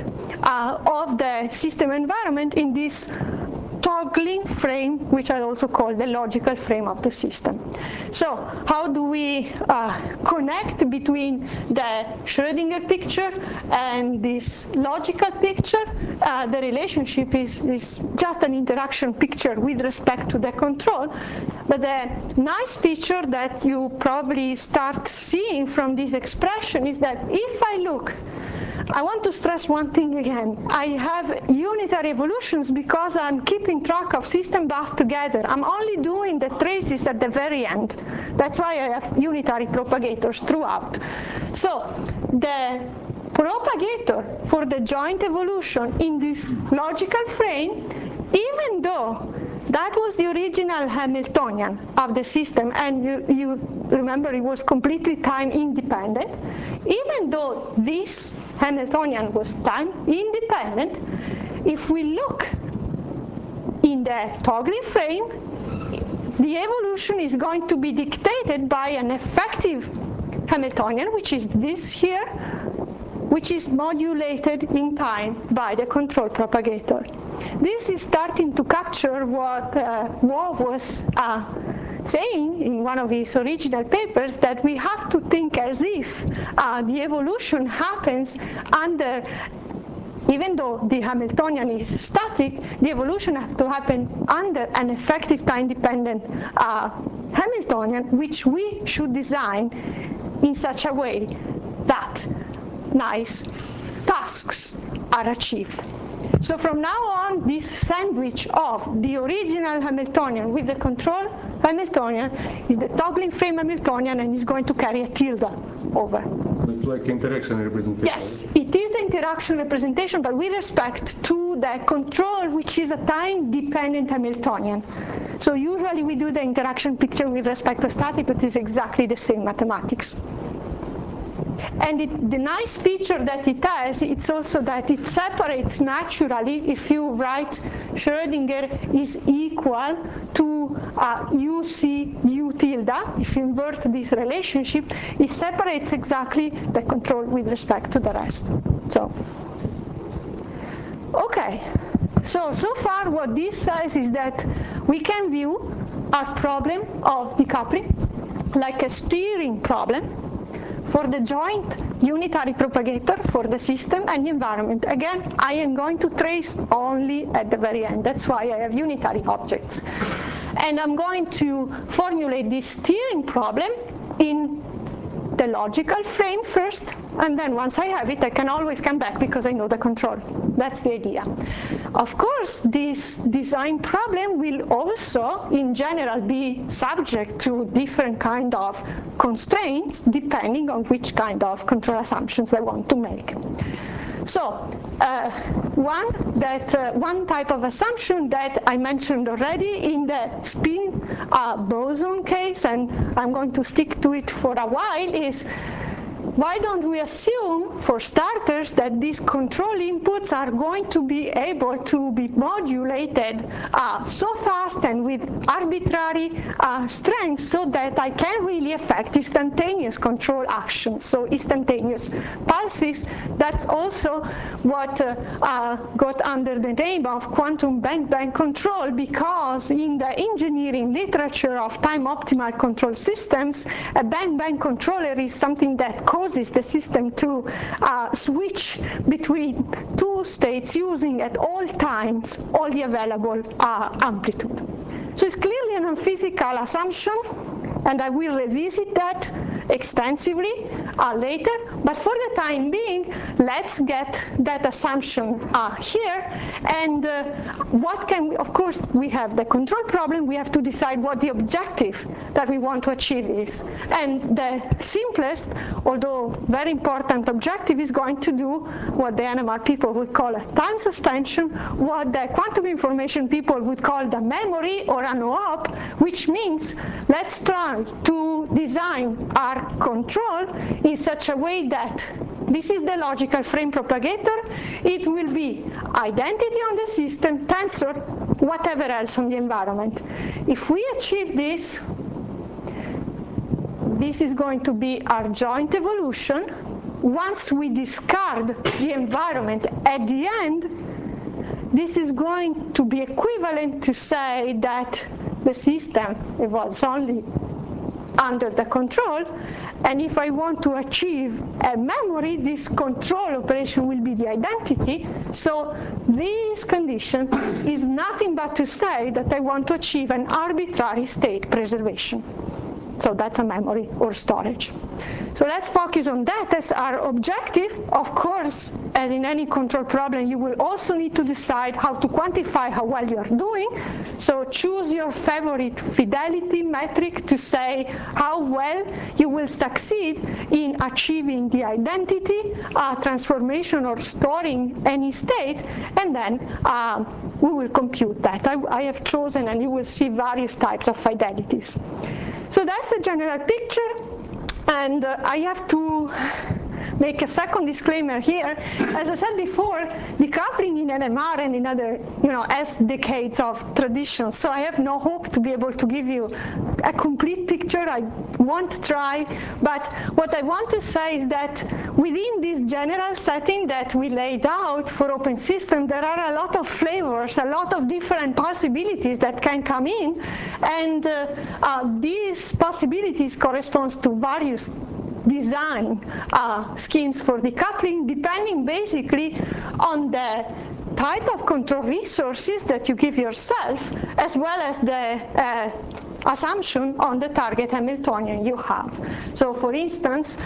of the system environment in this toggling frame, which I also call the logical frame of the system. So how do we connect between the Schrödinger picture and this logical picture? The relationship is just an interaction picture with respect to the control, but the nice picture that you probably start seeing from this expression is that if I look, I want to stress one thing again. I have unitary evolutions because I'm keeping track of system bath together. I'm only doing the traces at the very end. That's why I have unitary propagators throughout. So the propagator for the joint evolution in this logical frame, even though that was the original Hamiltonian of the system, and you remember it was completely time independent, even though this Hamiltonian was time independent, if we look in the toggling frame, the evolution is going to be dictated by an effective Hamiltonian, which is this here, which is modulated in time by the control propagator. This is starting to capture what Wu was saying in one of his original papers, that we have to think as if the evolution happens under, even though the Hamiltonian is static, the evolution has to happen under an effective time-dependent Hamiltonian, which we should design in such a way that nice tasks are achieved. So from now on, this sandwich of the original Hamiltonian with the control Hamiltonian is the toggling frame Hamiltonian, and is going to carry a tilde over.
So it's like interaction representation?
Yes, it is the interaction representation, but with respect to the control, which is a time-dependent Hamiltonian. So usually we do the interaction picture with respect to static, but it's exactly the same mathematics. And the nice feature that it has, it's also that it separates naturally. If you write Schrödinger is equal to UC U tilde, if you invert this relationship, it separates exactly the control with respect to the rest. So, okay. So far what this says is that we can view our problem of decoupling like a steering problem for the joint unitary propagator for the system and the environment. Again, I am going to trace only at the very end. That's why I have unitary objects. And I'm going to formulate this steering problem in the logical frame first, and then once I have it, I can always come back because I know the control. That's the idea. Of course, this design problem will also, in general, be subject to different kind of constraints depending on which kind of control assumptions I want to make. So one type of assumption that I mentioned already in the spin boson case, and I'm going to stick to it for a while, is why don't we assume, for starters, that these control inputs are going to be able to be modulated so fast and with arbitrary strength so that I can really affect instantaneous control actions, so instantaneous pulses. That's also what got under the name of quantum bang-bang control, because in the engineering literature of time-optimal control systems, a bang-bang controller is something that causes the system to switch between two states using at all times all the available amplitude. So it's clearly an unphysical assumption, and I will revisit that extensively later, but for the time being, let's get that assumption here. And what can we, of course, we have the control problem. We have to decide what the objective that we want to achieve is. And the simplest, although very important objective, is going to do what the NMR people would call a time suspension, what the quantum information people would call the memory or an OOP, which means let's try to design our control in such a way that this is the logical frame propagator. It will be identity on the system, tensor, whatever else on the environment. If we achieve this, this is going to be our joint evolution. Once we discard the environment at the end, this is going to be equivalent to say that the system evolves only under the control, and if I want to achieve a memory, this control operation will be the identity. So this condition is nothing but to say that I want to achieve an arbitrary state preservation. So that's a memory or storage. So let's focus on that as our objective. Of course, as in any control problem, you will also need to decide how to quantify how well you are doing. So choose your favorite fidelity metric to say how well you will succeed in achieving the identity transformation or storing any state, and then we will compute that. I have chosen, and you will see various types of fidelities. So that's the general picture, and I have to make a second disclaimer here. As I said before, decoupling in NMR and in other, has decades of tradition, so I have no hope to be able to give you a complete picture. I won't try, but what I want to say is that within this general setting that we laid out for open system, there are a lot of flavors, a lot of different possibilities that can come in, and these possibilities correspond to various design schemes for decoupling, depending basically on the type of control resources that you give yourself, as well as the assumption on the target Hamiltonian you have. So for instance,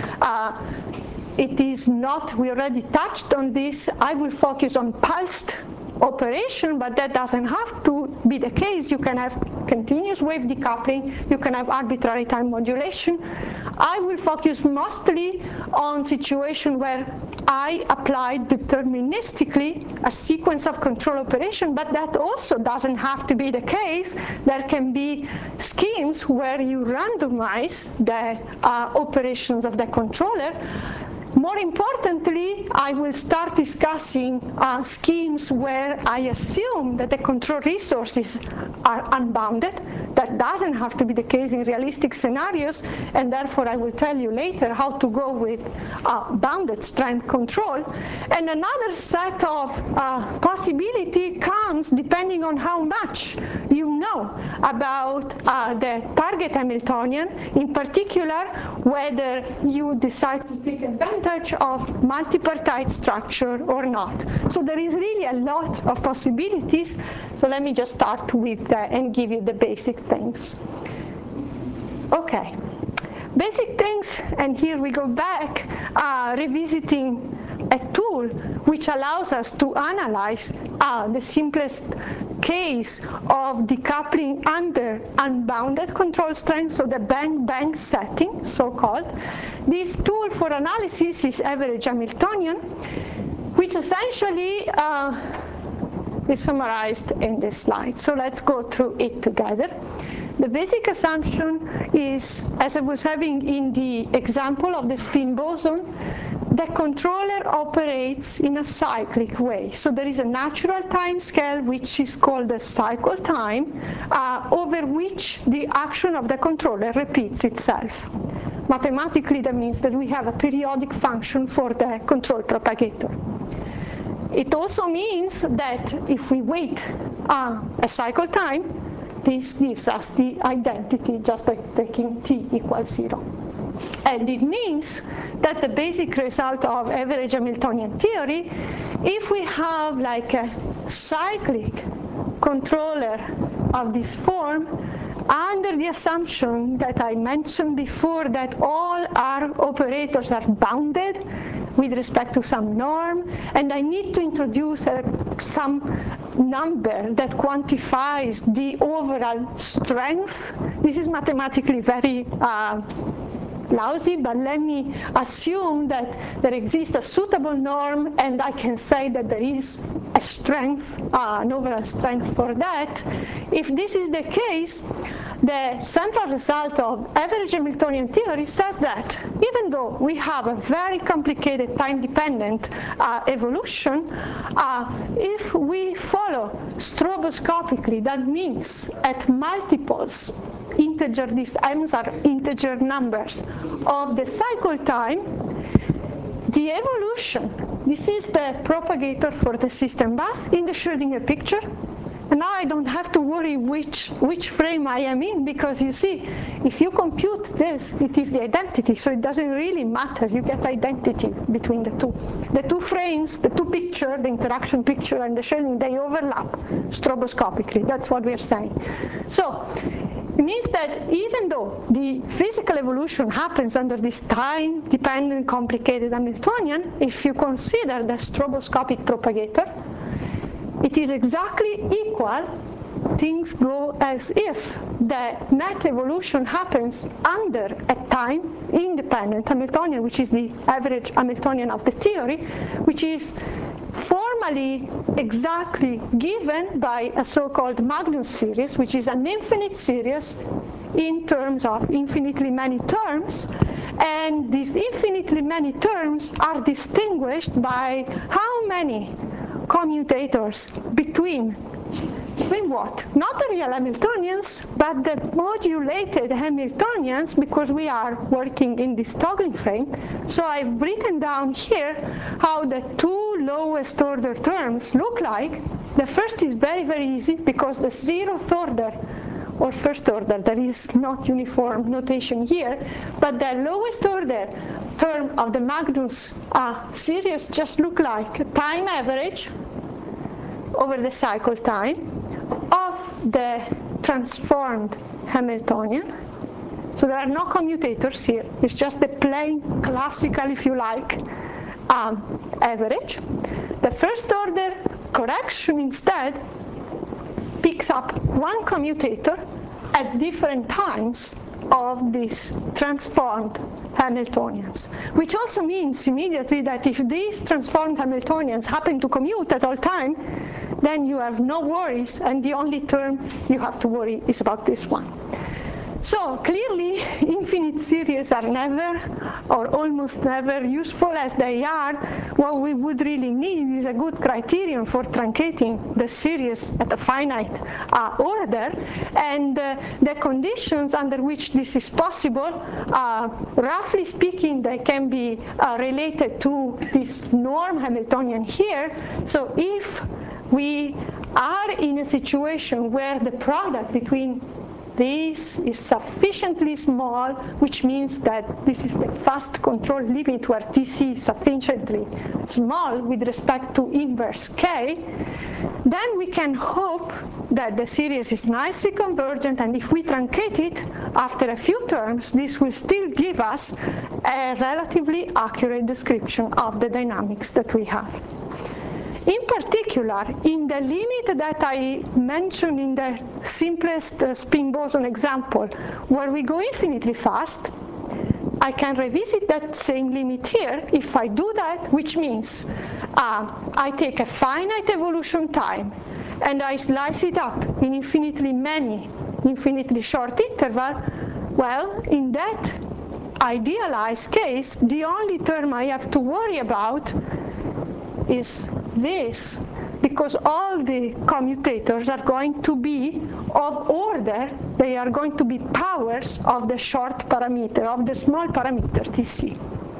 it is not, we already touched on this, I will focus on pulsed operation, but that doesn't have to be the case. You can have continuous wave decoupling, you can have arbitrary time modulation. I will focus mostly on situations where I applied deterministically a sequence of control operation, but that also doesn't have to be the case. There can be schemes where you randomize the operations of the controller. More importantly, I will start discussing schemes where I assume that the control resources are unbounded. That doesn't have to be the case in realistic scenarios, and therefore I will tell you later how to go with bounded strength control. And another set of possibility comes depending on how much you know about the target Hamiltonian, in particular whether you decide to take advantage of multipartite structure or not. So there is really a lot of possibilities. So let me just start with and give you the basic things. Okay, basic things, and here we go back, revisiting a tool which allows us to analyze the simplest case of decoupling under unbounded control strength, so the bang-bang setting, so-called. This tool for analysis is average Hamiltonian, which essentially is summarized in this slide. So let's go through it together. The basic assumption is, as I was having in the example of the spin boson, the controller operates in a cyclic way. So there is a natural time scale, which is called the cycle time, over which the action of the controller repeats itself. Mathematically, that means that we have a periodic function for the control propagator. It also means that if we wait a cycle time, this gives us the identity just by taking t equals 0. And it means that the basic result of average Hamiltonian theory, if we have like a cyclic controller of this form, under the assumption that I mentioned before that all R operators are bounded with respect to some norm, and I need to introduce some number that quantifies the overall strength. This is mathematically very lousy, but let me assume that there exists a suitable norm, and I can say that there is a strength, an overall strength for that. If this is the case, the central result of average Hamiltonian theory says that even though we have a very complicated time-dependent evolution, if we follow stroboscopically, that means at multiples, integer, these m's are integer numbers, of the cycle time, the evolution, this is the propagator for the system bus in the Schrödinger picture. And now I don't have to worry which frame I am in, because you see, if you compute this, it is the identity, so it doesn't really matter. You get identity between the two. The two frames, the two pictures, the interaction picture and the Schrödinger, they overlap stroboscopically. That's what we're saying. So it means that even though the physical evolution happens under this time-dependent, complicated Hamiltonian, if you consider the stroboscopic propagator, it is exactly equal. Things go as if the net evolution happens under a time-independent Hamiltonian, which is the average Hamiltonian of the theory, which is formally exactly given by a so-called Magnus series, which is an infinite series in terms of infinitely many terms. And these infinitely many terms are distinguished by how many commutators between what? Not the real Hamiltonians, but the modulated Hamiltonians, because we are working in this toggling frame. So I've written down here how the two lowest order terms look like. The first is very, very easy, because the 0th order or first order, there is not uniform notation here, but the lowest order term of the Magnus series just look like time average over the cycle time of the transformed Hamiltonian. So there are no commutators here. It's just the plain classical, if you like, average. The first order correction instead picks up one commutator at different times of these transformed Hamiltonians, which also means immediately that if these transformed Hamiltonians happen to commute at all time, then you have no worries, and the only term you have to worry is about this one. So clearly, infinite series are never or almost never useful as they are. What we would really need is a good criterion for truncating the series at a finite order, and the conditions under which this is possible, roughly speaking, they can be related to this norm Hamiltonian here. So if we are in a situation where the product between this is sufficiently small, which means that this is the fast control limit where TC is sufficiently small with respect to inverse K, then we can hope that the series is nicely convergent, and if we truncate it after a few terms, this will still give us a relatively accurate description of the dynamics that we have. In particular, in the limit that I mentioned in the simplest spin boson example, where we go infinitely fast, I can revisit that same limit here if I do that, which means I take a finite evolution time and I slice it up in infinitely many, infinitely short interval. Well, in that idealized case, the only term I have to worry about is this, because all the commutators are going to be of order, they are going to be powers of the short parameter, of the small parameter Tc.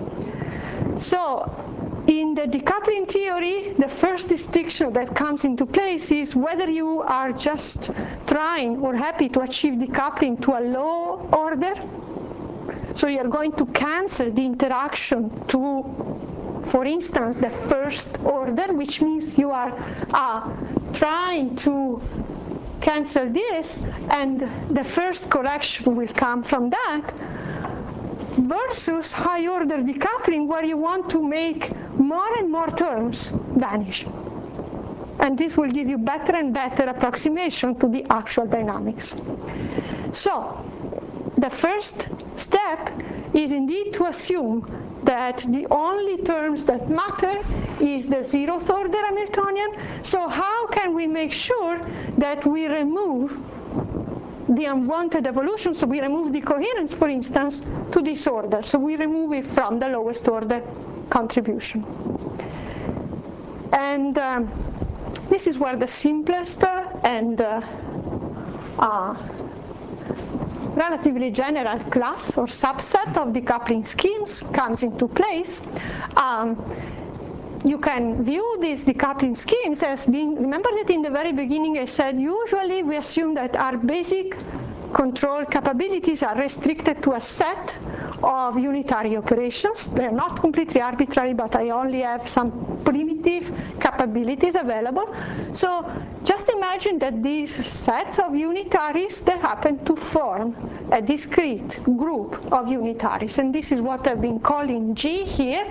So in the decoupling theory, the first distinction that comes into place is whether you are just trying or happy to achieve decoupling to a low order So you're going to cancel the interaction to, for instance, the first order, which means you are trying to cancel this, and the first correction will come from that, versus high order decoupling, where you want to make more and more terms vanish. And this will give you better and better approximation to the actual dynamics. So the first step is indeed to assume that the only terms that matter is the 0th order Hamiltonian. So how can we make sure that we remove the unwanted evolution? So we remove the coherence, for instance, to this order. So we remove it from the lowest order contribution. And this is where the simplest and relatively general class or subset of decoupling schemes comes into place. You can view these decoupling schemes as being, remember that in the very beginning I said usually we assume that our basic control capabilities are restricted to a set of unitary operations. They're not completely arbitrary, but I only have some primitive capabilities available. So just imagine that these sets of unitaries, they happen to form a discrete group of unitaries. And this is what I've been calling G here.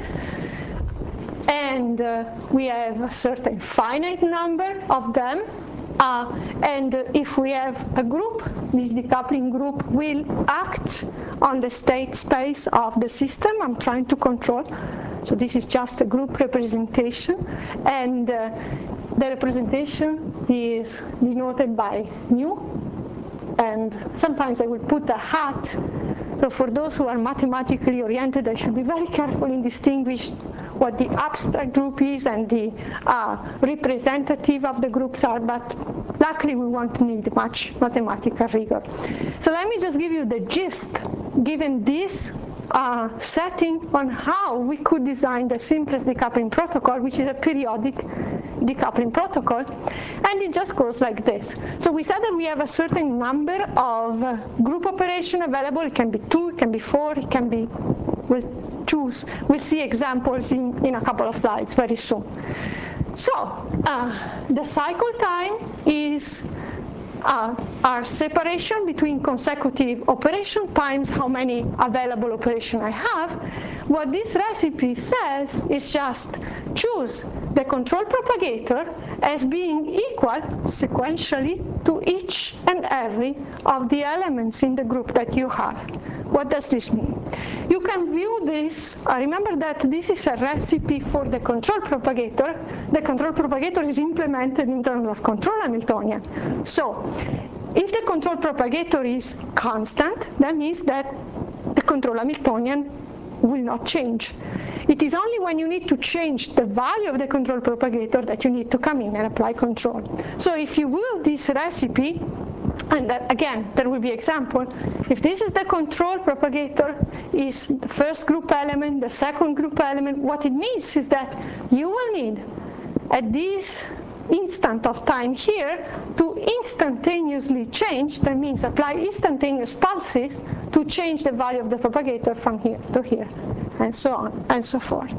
And we have a certain finite number of them. And if we have a group, this decoupling group will act on the state space of the system I'm trying to control. So this is just a group representation. And the representation is denoted by nu. And sometimes I will put a hat. So for those who are mathematically oriented, I should be very careful in distinguishing what the abstract group is and the representative of the groups are, but luckily we won't need much mathematical rigor. So let me just give you the gist, given this setting, on how we could design the simplest decoupling protocol, which is a periodic decoupling protocol, and it just goes like this. So we said that we have a certain number of group operation available. It can be 2, it can be 4, it can be, we'll see examples in a couple of slides very soon. So the cycle time is our separation between consecutive operation times how many available operations I have. What this recipe says is just choose the control propagator as being equal sequentially to each and every of the elements in the group that you have. What does this mean? You can view this, remember that this is a recipe for the control propagator. The control propagator is implemented in terms of control Hamiltonian. So if the control propagator is constant, that means that the control Hamiltonian will not change. It is only when you need to change the value of the control propagator that you need to come in and apply control. So if you view this recipe, and again, there will be example. If this is the control propagator, is the first group element, the second group element, what it means is that you will need, at this instant of time here, to instantaneously change, that means apply instantaneous pulses to change the value of the propagator from here to here, and so on and so forth.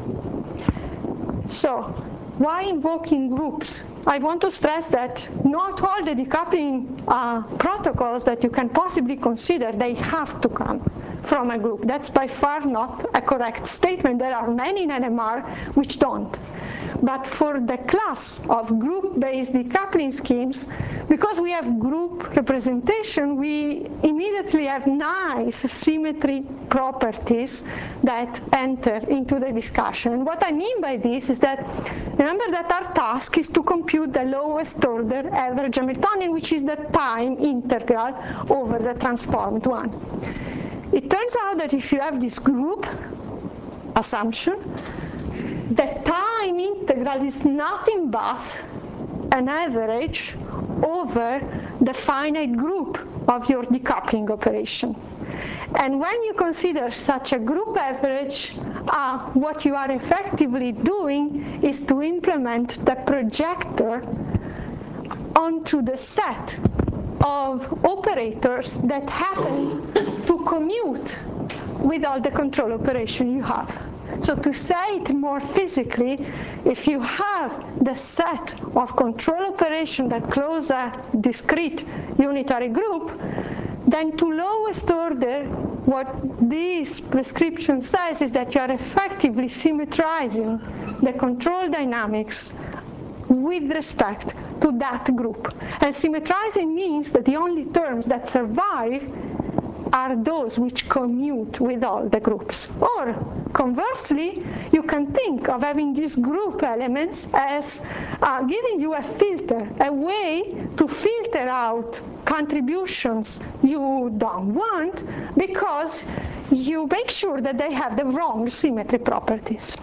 So why invoking groups? I want to stress that not all the decoupling protocols that you can possibly consider, they have to come from a group. That's by far not a correct statement. There are many in NMR which don't. But for the class of group-based decoupling schemes, because we have group representation, we immediately have nice symmetry properties that enter into the discussion. And what I mean by this is that, remember that our task is to compute the lowest order average Hamiltonian, which is the time integral over the transformed one. It turns out that if you have this group assumption, the time integral is nothing but an average over the finite group of your decoupling operation. And when you consider such a group average, what you are effectively doing is to implement the projector onto the set of operators that happen to commute with all the control operation you have. So to say it more physically, if you have the set of control operations that close a discrete unitary group, then to lowest order, what this prescription says is that you are effectively symmetrizing the control dynamics with respect to that group. And symmetrizing means that the only terms that survive are those which commute with all the groups. Or conversely, you can think of having these group elements as giving you a filter, a way to filter out contributions you don't want because you make sure that they have the wrong symmetry properties.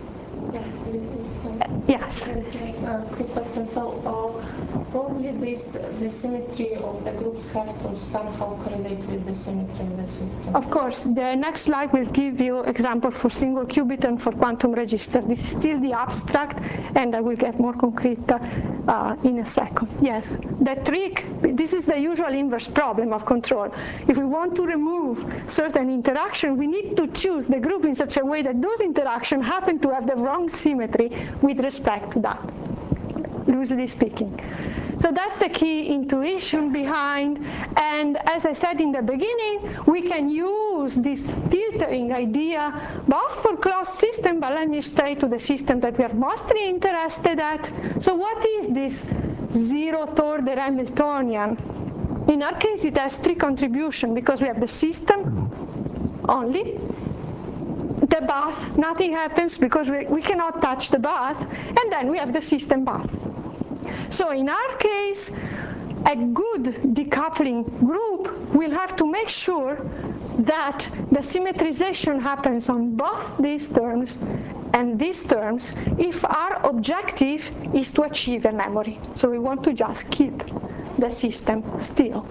Yes.
Quick question. So probably the symmetry of the groups have to somehow correlate with the symmetry in the system.
Of course, the next slide will give you example for single qubit and for quantum register. This is still the abstract, and I will get more concrete in a second. Yes, the trick, this is the usual inverse problem of control. If we want to remove certain interaction, we need to choose the group in such a way that those interactions happen to have the wrong symmetry with respect to that, loosely speaking. So that's the key intuition behind, and as I said in the beginning, we can use this filtering idea both for closed system, but let me stay to the system that we are mostly interested at. So what is this zeroth order Hamiltonian? In our case, it has three contributions because we have the system only, the bath, nothing happens because we cannot touch the bath, and then we have the system bath. So in our case, a good decoupling group will have to make sure that the symmetrization happens on both these terms and these terms if our objective is to achieve a memory. So we want to just keep the system still.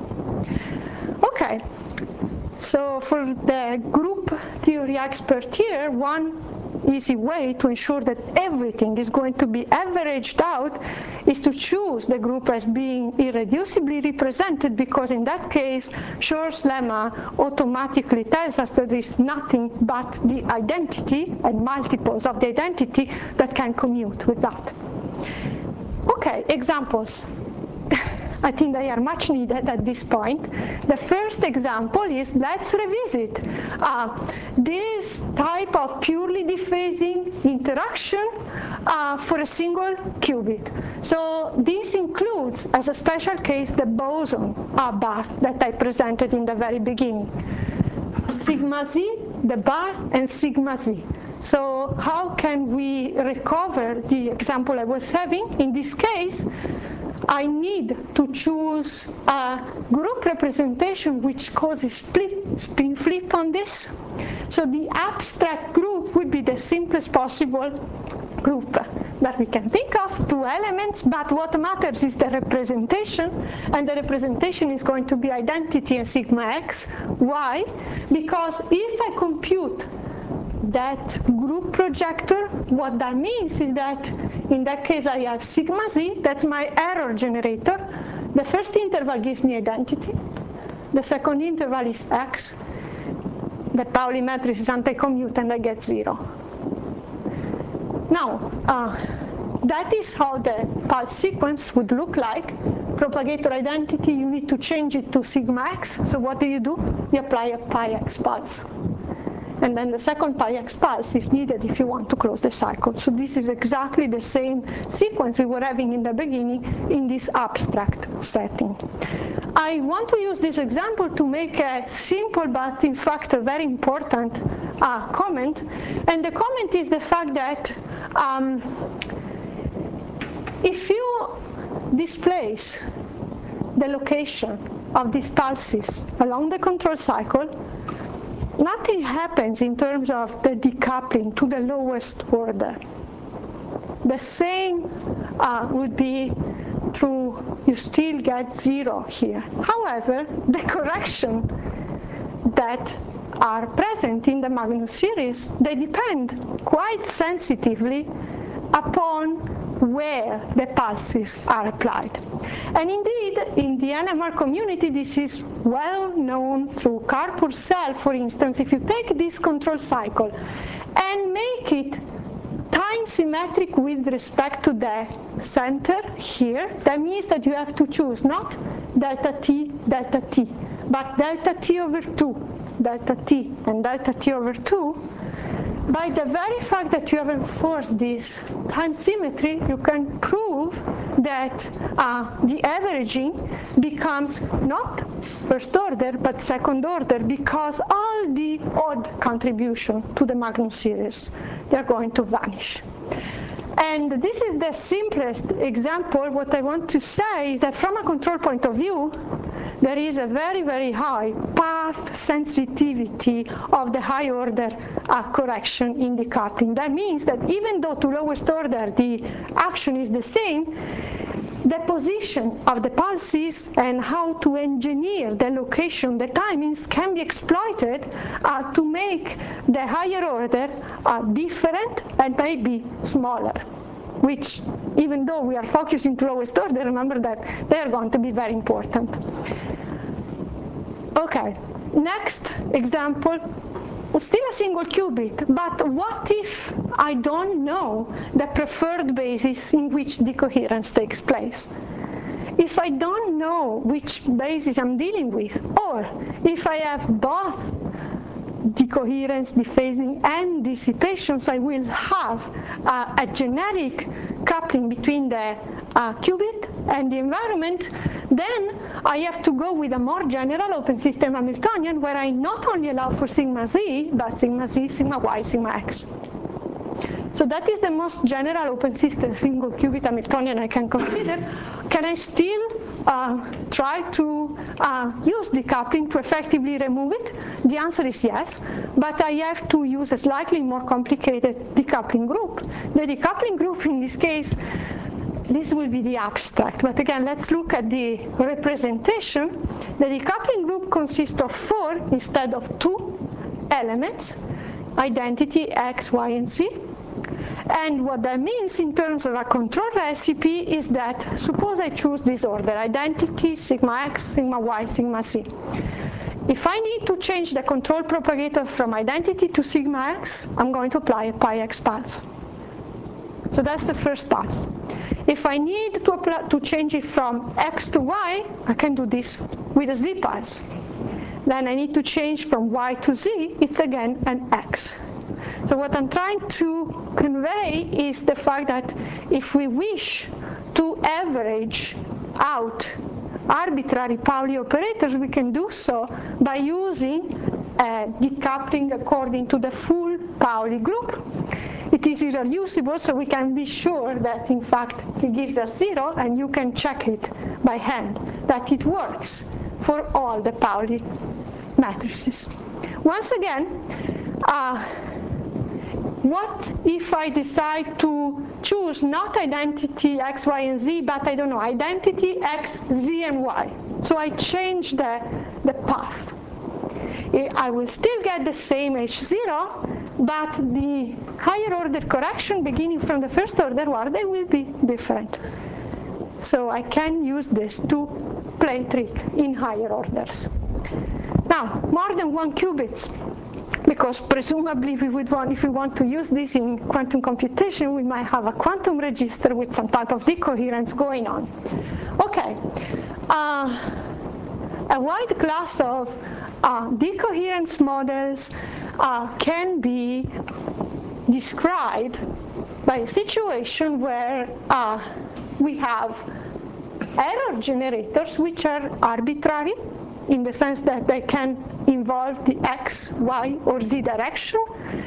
Okay, so for the group theory expert here, one easy way to ensure that everything is going to be averaged out is to choose the group as being irreducibly represented, because in that case, Shor's lemma automatically tells us that there is nothing but the identity and multiples of the identity that can commute with that. Okay, examples. I think they are much needed at this point. The first example is, let's revisit this type of purely dephasing interaction for a single qubit. So this includes, as a special case, the boson bath that I presented in the very beginning. Sigma z, the bath, and sigma z. So how can we recover the example I was having? In this case, I need to choose a group representation which causes spin flip on this. So the abstract group would be the simplest possible group that we can think of, two elements, but what matters is the representation, and the representation is going to be identity and sigma x. Why? Because if I compute that group projector, what that means is that in that case I have sigma z, that's my error generator. The first interval gives me identity, the second interval is x, the Pauli matrix is anti-commute, and I get 0. Now, that is how the pulse sequence would look like. Propagator identity, you need to change it to sigma x, so what do? You apply a pi x pulse. And then the second pi x pulse is needed if you want to close the cycle. So this is exactly the same sequence we were having in the beginning in this abstract setting. I want to use this example to make a simple but in fact a very important comment. And the comment is the fact that if you displace the location of these pulses along the control cycle, nothing happens in terms of the decoupling to the lowest order. The same would be true, you still get 0 here. However, the correction that are present in the Magnus series, they depend quite sensitively upon where the pulses are applied. And indeed, in the NMR community, this is well known through Karp-Purcell, for instance. If you take this control cycle and make it time symmetric with respect to the center here, that means that you have to choose not delta t, but delta t over 2, delta t, and delta t over 2. By the very fact that you have enforced this time symmetry, you can prove that the averaging becomes not first order, but second order, because all the odd contribution to the Magnus series, they're going to vanish. And this is the simplest example. What I want to say is that from a control point of view, there is a very, very high path sensitivity of the high order correction in decoupling. That means that even though to lowest order the action is the same, the position of the pulses and how to engineer the location, the timings can be exploited to make the higher order different and maybe smaller, which even though we are focusing to lowest order, remember that they are going to be very important. Okay, next example, still a single qubit, but what if I don't know the preferred basis in which decoherence takes place? If I don't know which basis I'm dealing with, or if I have both decoherence, dephasing, and dissipation, so I will have a generic coupling between the qubit and the environment, then I have to go with a more general open system Hamiltonian where I not only allow for sigma z, but sigma z, sigma y, sigma x. So that is the most general open system single qubit Hamiltonian I can consider. Can I still try to use decoupling to effectively remove it? The answer is yes, but I have to use a slightly more complicated decoupling group. The decoupling group in this case, this will be the abstract, but again, let's look at the representation. The decoupling group consists of 4 instead of 2 elements, identity X, Y, and Z. And what that means in terms of a control recipe is that, suppose I choose this order, identity, sigma X, sigma Y, sigma Z. If I need to change the control propagator from identity to sigma X, I'm going to apply a pi X pulse. So that's the first pulse. If I need to change it from X to Y, I can do this with a Z pulse. Then I need to change from Y to Z, it's again an X. So what I'm trying to convey is the fact that if we wish to average out arbitrary Pauli operators, we can do so by using decoupling according to the full Pauli group. It is irreducible, so we can be sure that in fact it gives us 0, and you can check it by hand that it works for all the Pauli matrices. Once again, what if I decide to choose not identity X, Y, and Z, but I don't know, identity X, Z, and Y? So I change the path. I will still get the same H0, but the higher order correction beginning from the first order order will be different. So I can use this to play trick in higher orders. Now, more than 1 qubit, because presumably if we want to use this in quantum computation, we might have a quantum register with some type of decoherence going on. Okay, a wide class of decoherence models can be described by a situation where we have error generators which are arbitrary, in the sense that they can involve the X, Y, or Z direction,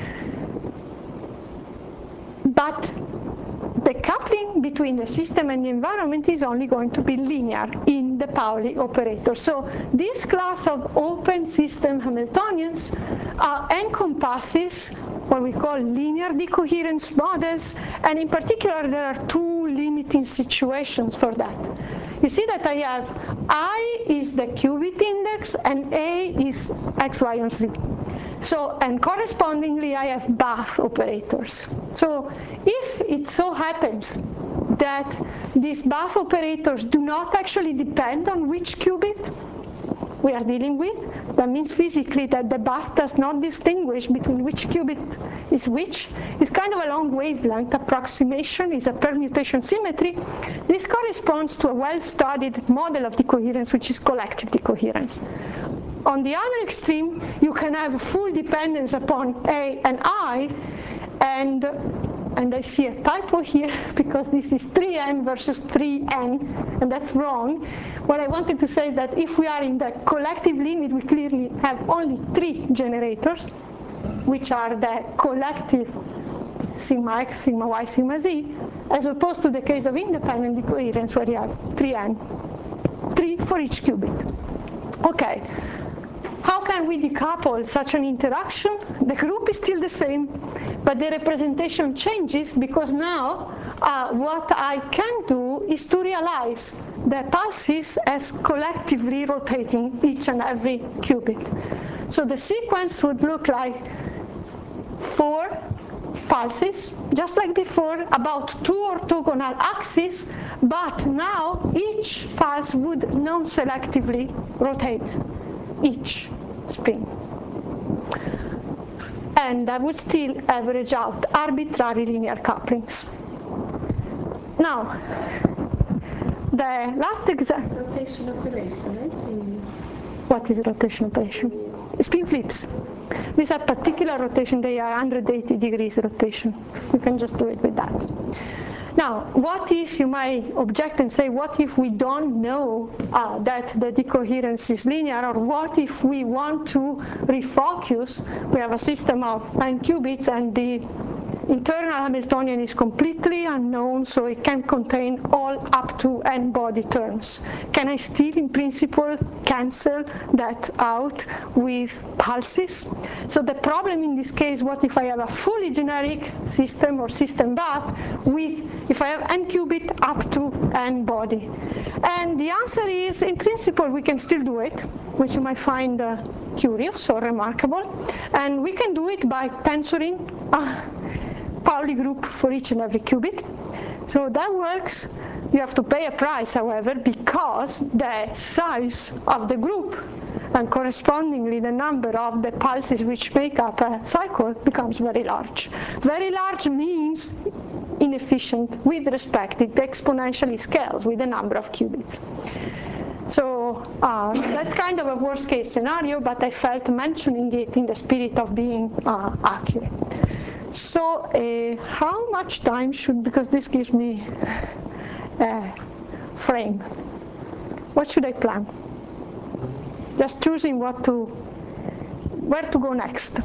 but the coupling between the system and the environment is only going to be linear in the Pauli operator. So this class of open system Hamiltonians encompasses what we call linear decoherence models, and in particular there are 2 limiting situations for that. You see that I have I is the qubit index and A is X, Y, and Z. So, and correspondingly I have Bath operators. So if it so happens that these buff operators do not actually depend on which qubit we are dealing with. That means physically that the buff does not distinguish between which qubit is which. It's kind of a long wavelength approximation, is a permutation symmetry. This corresponds to a well-studied model of decoherence, which is collective decoherence. On the other extreme, you can have full dependence upon A and I, and I see a typo here because this is 3n versus 3n, and that's wrong. What I wanted to say is that if we are in the collective limit, we clearly have only 3 generators, which are the collective sigma x, sigma y, sigma z, as opposed to the case of independent decoherence where you have 3n, 3 for each qubit. Okay. How can we decouple such an interaction? The group is still the same, but the representation changes because now what I can do is to realize the pulses as collectively rotating each and every qubit. So the sequence would look like 4 pulses, just like before, about 2 orthogonal axes, but now each pulse would non-selectively rotate each spin. And that would still average out arbitrary linear couplings. Now, the last example.
Rotation operation, right?
What is rotation operation? Spin flips. These are particular rotation, they are 180 degrees rotation. You can just do it with that. Now, what if, you might object and say, what if we don't know that the decoherence is linear, or what if we want to refocus? We have a system of n qubits and the internal Hamiltonian is completely unknown, so it can contain all up to n body terms. Can I still, in principle, cancel that out with pulses? So the problem in this case, what if I have a fully generic system or system buff with, if I have n qubit up to n body? And the answer is, in principle, we can still do it, which you might find curious or remarkable. And we can do it by tensoring Pauli group for each and every qubit. So that works. You have to pay a price, however, because the size of the group and correspondingly the number of the pulses which make up a cycle becomes very large. Very large means inefficient with respect, it exponentially scales with the number of qubits. So that's kind of a worst case scenario, but I felt mentioning it in the spirit of being accurate. So how much time should, because this gives me a frame, what should I plan? Just choosing where to go next.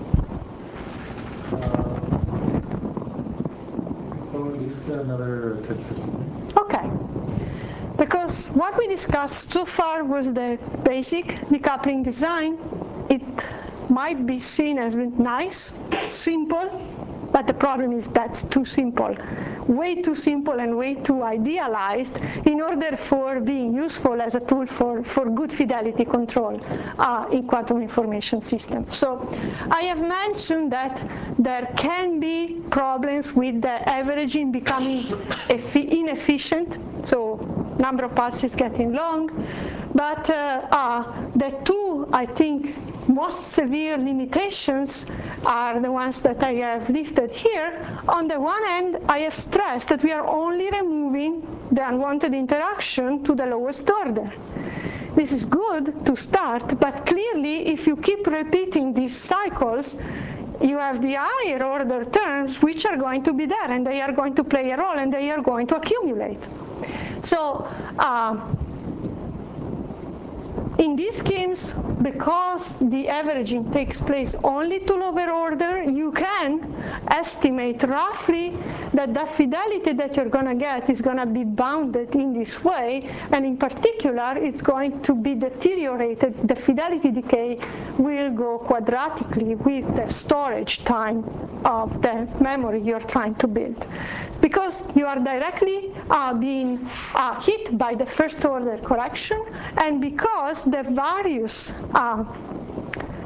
Another 10-15.
Okay. Because what we discussed so far was the basic decoupling design. It might be seen as nice, simple, but the problem is that's too simple. Way too simple and way too idealized in order for being useful as a tool for good fidelity control in quantum information systems. So I have mentioned that there can be problems with the averaging becoming inefficient, so number of pulses getting long, but the two, I think, most severe limitations are the ones that I have listed here. On the one hand, I have stressed that we are only removing the unwanted interaction to the lowest order. This is good to start, but clearly if you keep repeating these cycles, you have the higher order terms which are going to be there, and they are going to play a role, and they are going to accumulate. So in these schemes, because the averaging takes place only to lower order, you can estimate roughly that the fidelity that you're going to get is going to be bounded in this way, and in particular, it's going to be deteriorated. The fidelity decay will go quadratically with the storage time of the memory you're trying to build. Because you are directly being hit by the first order correction, and because the various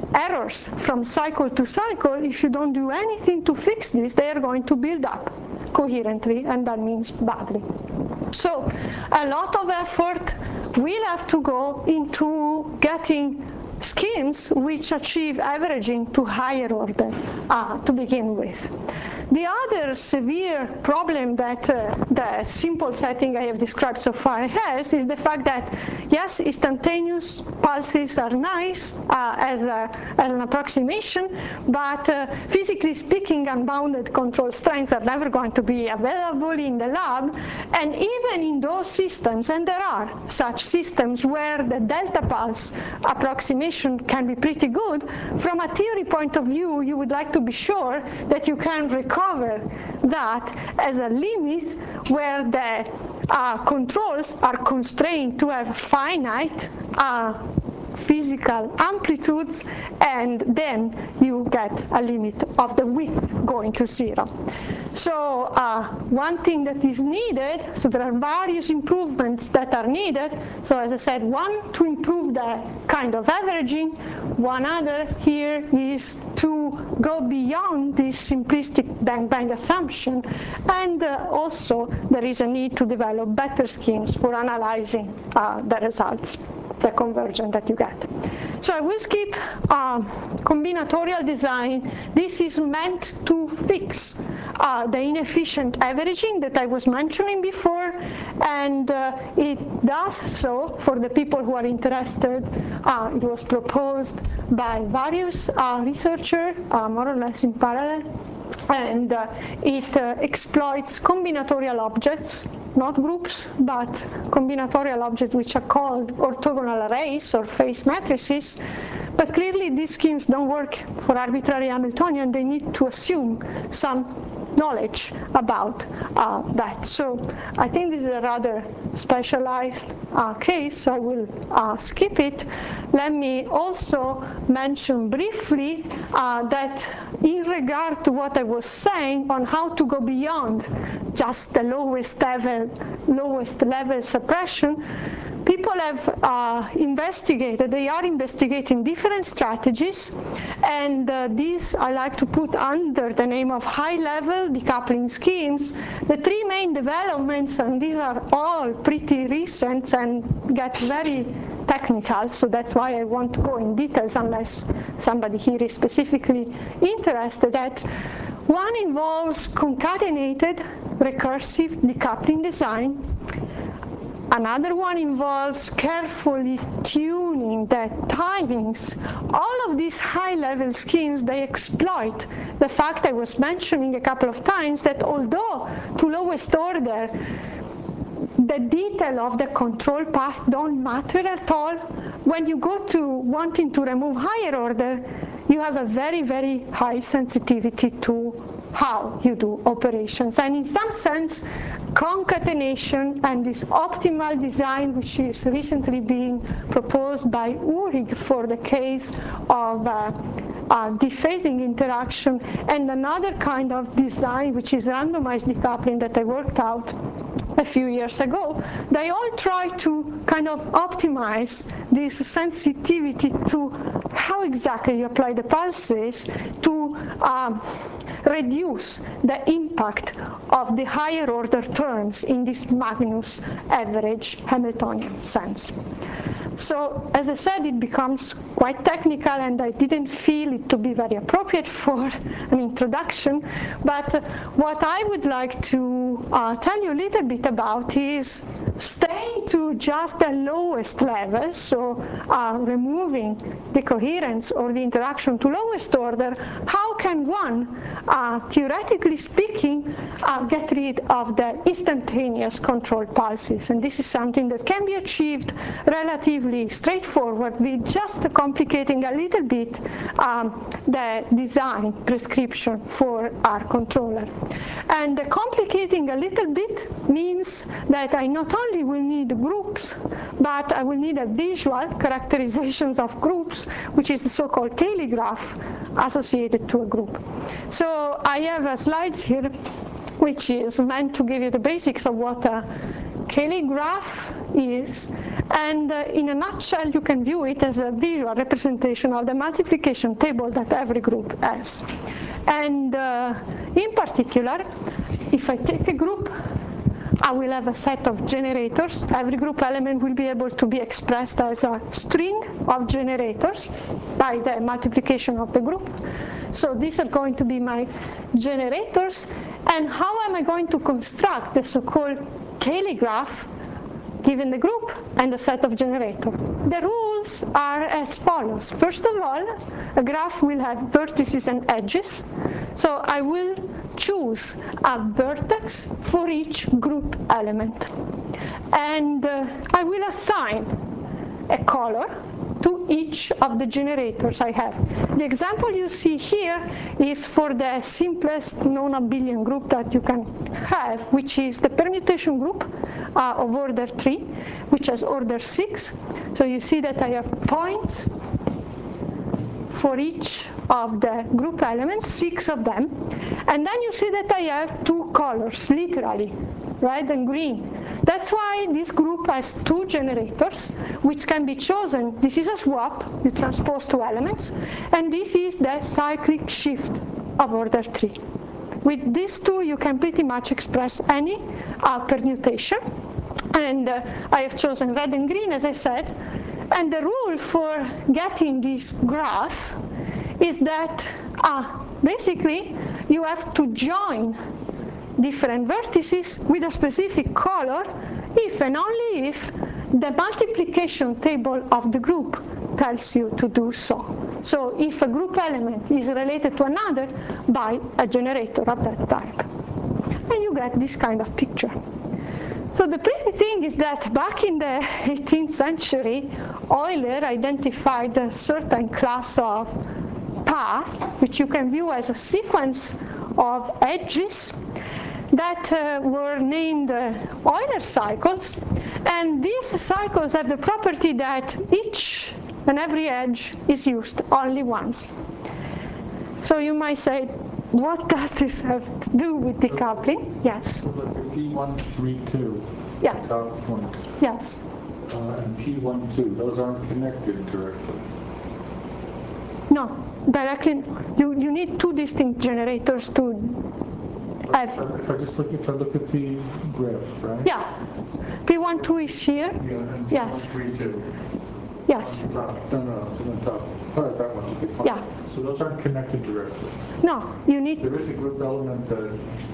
errors from cycle to cycle, if you don't do anything to fix this, they are going to build up coherently, and that means badly. So a lot of effort will have to go into getting schemes which achieve averaging to higher order to begin with. The other severe problem that the simple setting I have described so far has is the fact that, yes, instantaneous pulses are nice as an approximation, but physically speaking, unbounded control strengths are never going to be available in the lab, and even in those systems, and there are such systems where the delta pulse approximation can be pretty good, from a theory point of view, you would like to be sure that you can recover that as a limit where the controls are constrained to have finite physical amplitudes, and then you get a limit of the width going to zero. So one thing that is needed, so there are various improvements that are needed. So as I said, one, to improve the kind of averaging. One other here is to go beyond this simplistic bang-bang assumption. And also there is a need to develop better schemes for analyzing the results, the convergence that you get. So I will skip combinatorial design. This is meant to fix the inefficient averaging that I was mentioning before, and it does so for the people who are interested. It was proposed by various researchers, more or less in parallel, and it exploits combinatorial objects, not groups, but combinatorial objects which are called orthogonal arrays or phase matrices. But clearly these schemes don't work for arbitrary Hamiltonian. They need to assume some knowledge about that. So I think this is a rather specialized case, so I will skip it. Let me also mention briefly that in regard to what I was saying on how to go beyond just the lowest level suppression, people have investigated, they are investigating different strategies, and these I like to put under the name of high-level decoupling schemes. The three main developments, and these are all pretty recent and get very technical, so that's why I won't go in details unless somebody here is specifically interested at. One involves concatenated recursive decoupling design. Another one involves carefully tuning the timings. All of these high-level schemes, they exploit the fact I was mentioning a couple of times that although to lowest order, the detail of the control path don't matter at all, when you go to wanting to remove higher order, you have a very, very high sensitivity to how you do operations. And in some sense, concatenation and this optimal design, which is recently being proposed by Uhrig for the case of dephasing interaction, and another kind of design, which is randomized decoupling that I worked out a few years ago, they all try to kind of optimize this sensitivity to how exactly you apply the pulses to reduce the impact of the higher order terms in this Magnus average Hamiltonian sense. So as I said, it becomes quite technical, and I didn't feel it to be very appropriate for an introduction. But what I would like to tell you a little bit about is staying to just the lowest level, so removing the coherence or the interaction to lowest order. How can one, theoretically speaking, get rid of the instantaneous control pulses? And this is something that can be achieved relatively straightforward with just complicating a little bit the design prescription for our controller. And the complicating a little bit means that I not only will need groups, but I will need a visual characterizations of groups, which is the so-called Cayley graph associated to a group. So I have a slide here which is meant to give you the basics of what a Cayley graph is, and in a nutshell you can view it as a visual representation of the multiplication table that every group has. And in particular, if I take a group, I will have a set of generators. Every group element will be able to be expressed as a string of generators by the multiplication of the group. So these are going to be my generators. And how am I going to construct the so-called Cayley graph given the group and the set of generators? The rules are as follows. First of all, a graph will have vertices and edges. So I will choose a vertex for each group element. And I will assign a color to each of the generators I have. The example you see here is for the simplest non-abelian group that you can have, which is the permutation group of order 3, which has order 6. So you see that I have points for each of the group elements, 6 of them. And then you see that I have 2 colors, literally, red and green. That's why this group has 2 generators, which can be chosen. This is a swap, you transpose 2 elements, and this is the cyclic shift of order 3. With these 2, you can pretty much express any permutation. And I have chosen red and green, as I said. And the rule for getting this graph is that basically you have to join different vertices with a specific color if and only if the multiplication table of the group tells you to do so. So if a group element is related to another by a generator of that type. And you get this kind of picture. So the pretty thing is that back in the 18th century, Euler identified a certain class of path, which you can view as a sequence of edges that were named Euler cycles. And these cycles have the property that each and every edge is used only once. So you might say, what does this have to do with decoupling? Yes.
So let's say P1, 3, 2,
Yeah.
top point,
Yes.
and P1, 2, those aren't connected directly.
No, directly. You need 2 distinct generators to have.
If I look at the graph, right?
Yeah. P1, 2 is here.
Yeah, and
Yes.
P1, 3, 2.
Yes.
On top. No, it's on top. All right, that one will be fine.
Yeah.
So those aren't connected directly.
No, you need.
There is a group element that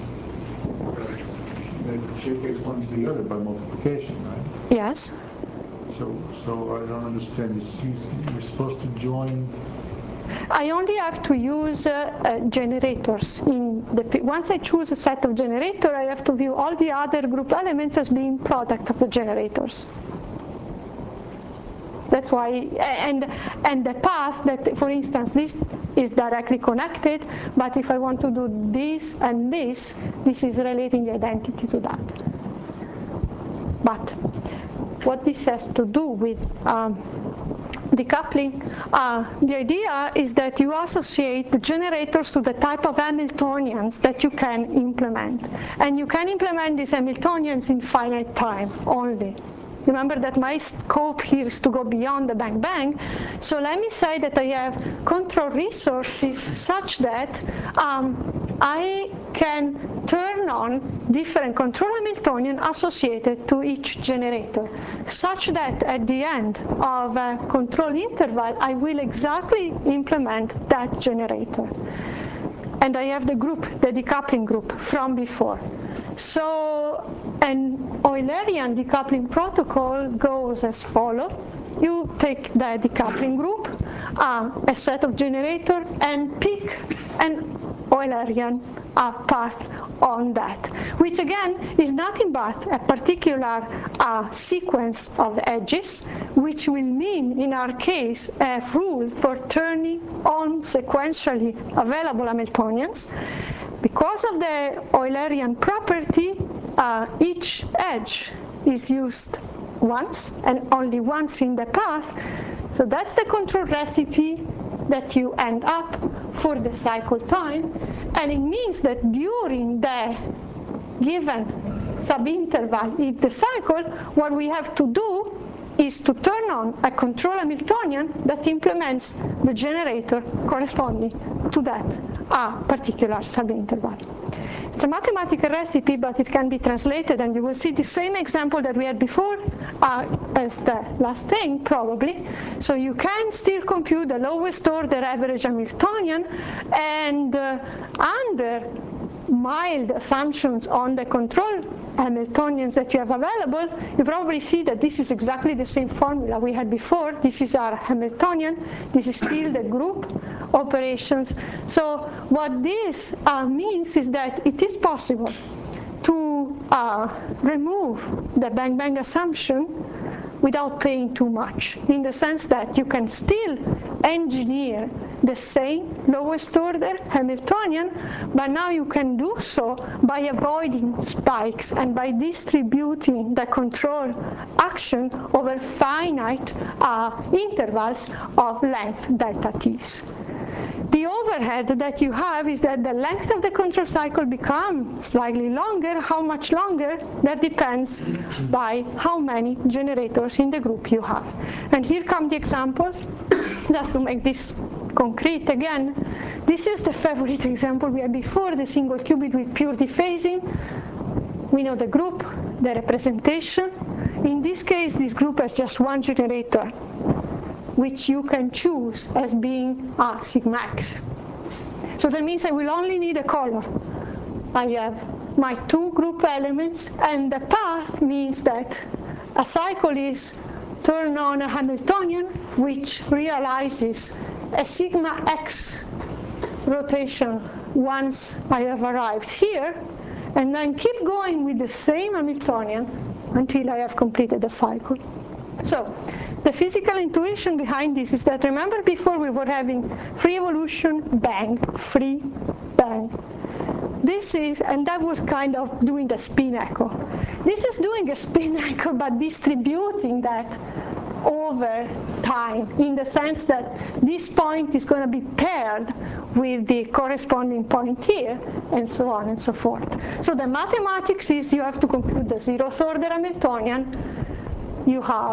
showcase one to the other by multiplication, right?
Yes.
So I don't understand. You're supposed to join.
I only have to use generators. Once I choose a set of generator, I have to view all the other group elements as being products of the generators. That's why, and the path that, for instance, this is directly connected, but if I want to do this and this is relating the identity to that. But what this has to do with decoupling, the idea is that you associate the generators to the type of Hamiltonians that you can implement. And you can implement these Hamiltonians in finite time only. Remember that my scope here is to go beyond the bang-bang. So let me say that I have control resources such that I can turn on different control Hamiltonian associated to each generator, such that at the end of a control interval, I will exactly implement that generator. And I have the group, the decoupling group from before. So an Eulerian decoupling protocol goes as follows. You take the decoupling group, a set of generator, and pick an Eulerian path on that, which again is nothing but a particular sequence of edges, which will mean in our case a rule for turning on sequentially available Hamiltonians. Because of the Eulerian property, each edge is used once and only once in the path. So that's the control recipe that you end up for the cycle time. And it means that during the given subinterval in the cycle, what we have to do is to turn on a control Hamiltonian that implements the generator corresponding to that particular subinterval. It's a mathematical recipe, but it can be translated, and you will see the same example that we had before as the last thing, probably. So you can still compute the lowest order average Hamiltonian, and under mild assumptions on the control Hamiltonians that you have available, you probably see that this is exactly the same formula we had before. This is our Hamiltonian. This is still the group operations. So what this means is that it is possible to remove the bang-bang assumption without paying too much, in the sense that you can still engineer the same lowest order Hamiltonian, but now you can do so by avoiding spikes and by distributing the control action over finite intervals of length delta t's. The overhead that you have is that the length of the control cycle becomes slightly longer. How much longer? That depends by how many generators in the group you have. And here come the examples, just to make this concrete again. This is the favorite example we had before, the single qubit with pure dephasing. We know the group, the representation. In this case, this group has just one generator, which you can choose as being sigma x. So that means I will only need a color. I have my two group elements, and the path means that a cycle is turn on a Hamiltonian, which realizes a sigma x rotation once I have arrived here, and then keep going with the same Hamiltonian until I have completed the cycle. So the physical intuition behind this is that, remember before we were having free evolution, bang, free, bang. This is, and that was kind of doing the spin echo. This is doing a spin echo, but distributing that over time, in the sense that this point is going to be paired with the corresponding point here, and so on and so forth. So the mathematics is you have to compute the zeroth order Hamiltonian. You have,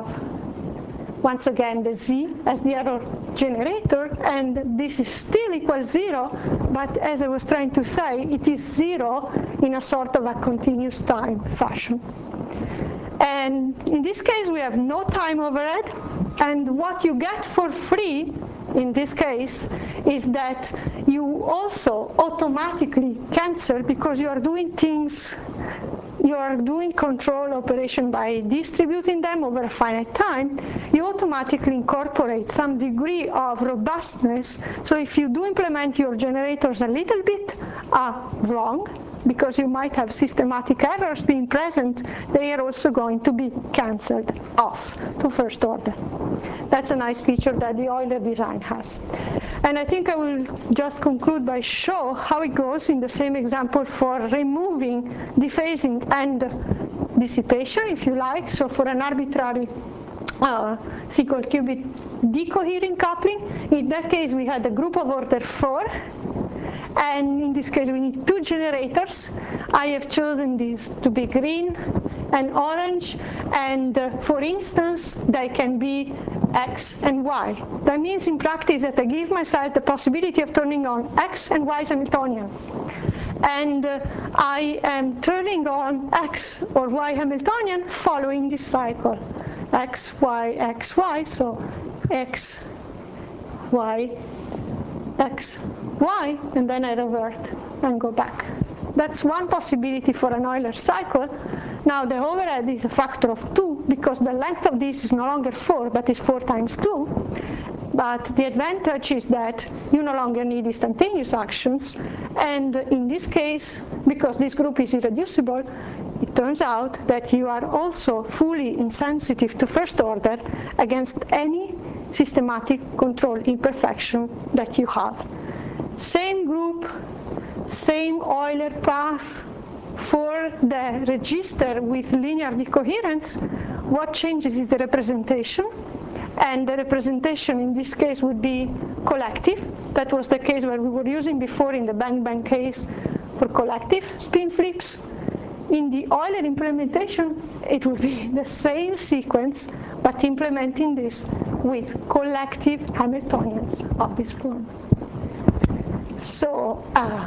once again, the z as the error generator, and this is still equals 0, but as I was trying to say, it is 0 in a sort of a continuous time fashion. And in this case, we have no time overhead, and what you get for free in this case is that you also automatically cancel, because you are doing things, you are doing control operation by distributing them over a finite time. You automatically incorporate some degree of robustness. So if you do implement your generators a little bit wrong, because you might have systematic errors being present, they are also going to be cancelled off to first order. That's a nice feature that the Euler design has. And I think I will just conclude by show how it goes in the same example for removing dephasing and dissipation, if you like. So for an arbitrary single qubit decoherent coupling, in that case we had a group of order 4. And in this case, we need two generators. I have chosen these to be green and orange. And for instance, they can be X and Y. That means in practice that I give myself the possibility of turning on X and Y Hamiltonian. And I am turning on X or Y Hamiltonian following this cycle. X, Y, X, Y. So X, Y, X, Y, and then I revert and go back. That's one possibility for an Euler cycle. Now the overhead is a factor of 2, because the length of this is no longer 4, but is 4 times 2. But the advantage is that you no longer need instantaneous actions, and in this case, because this group is irreducible, it turns out that you are also fully insensitive to first order against any systematic control imperfection that you have. Same group, same Euler path. For the register with linear decoherence, what changes is the representation, and the representation in this case would be collective. That was the case where we were using before in the bang-bang case for collective spin flips. in the Euler implementation, it will be the same sequence, but implementing this with collective Hamiltonians of this form. So,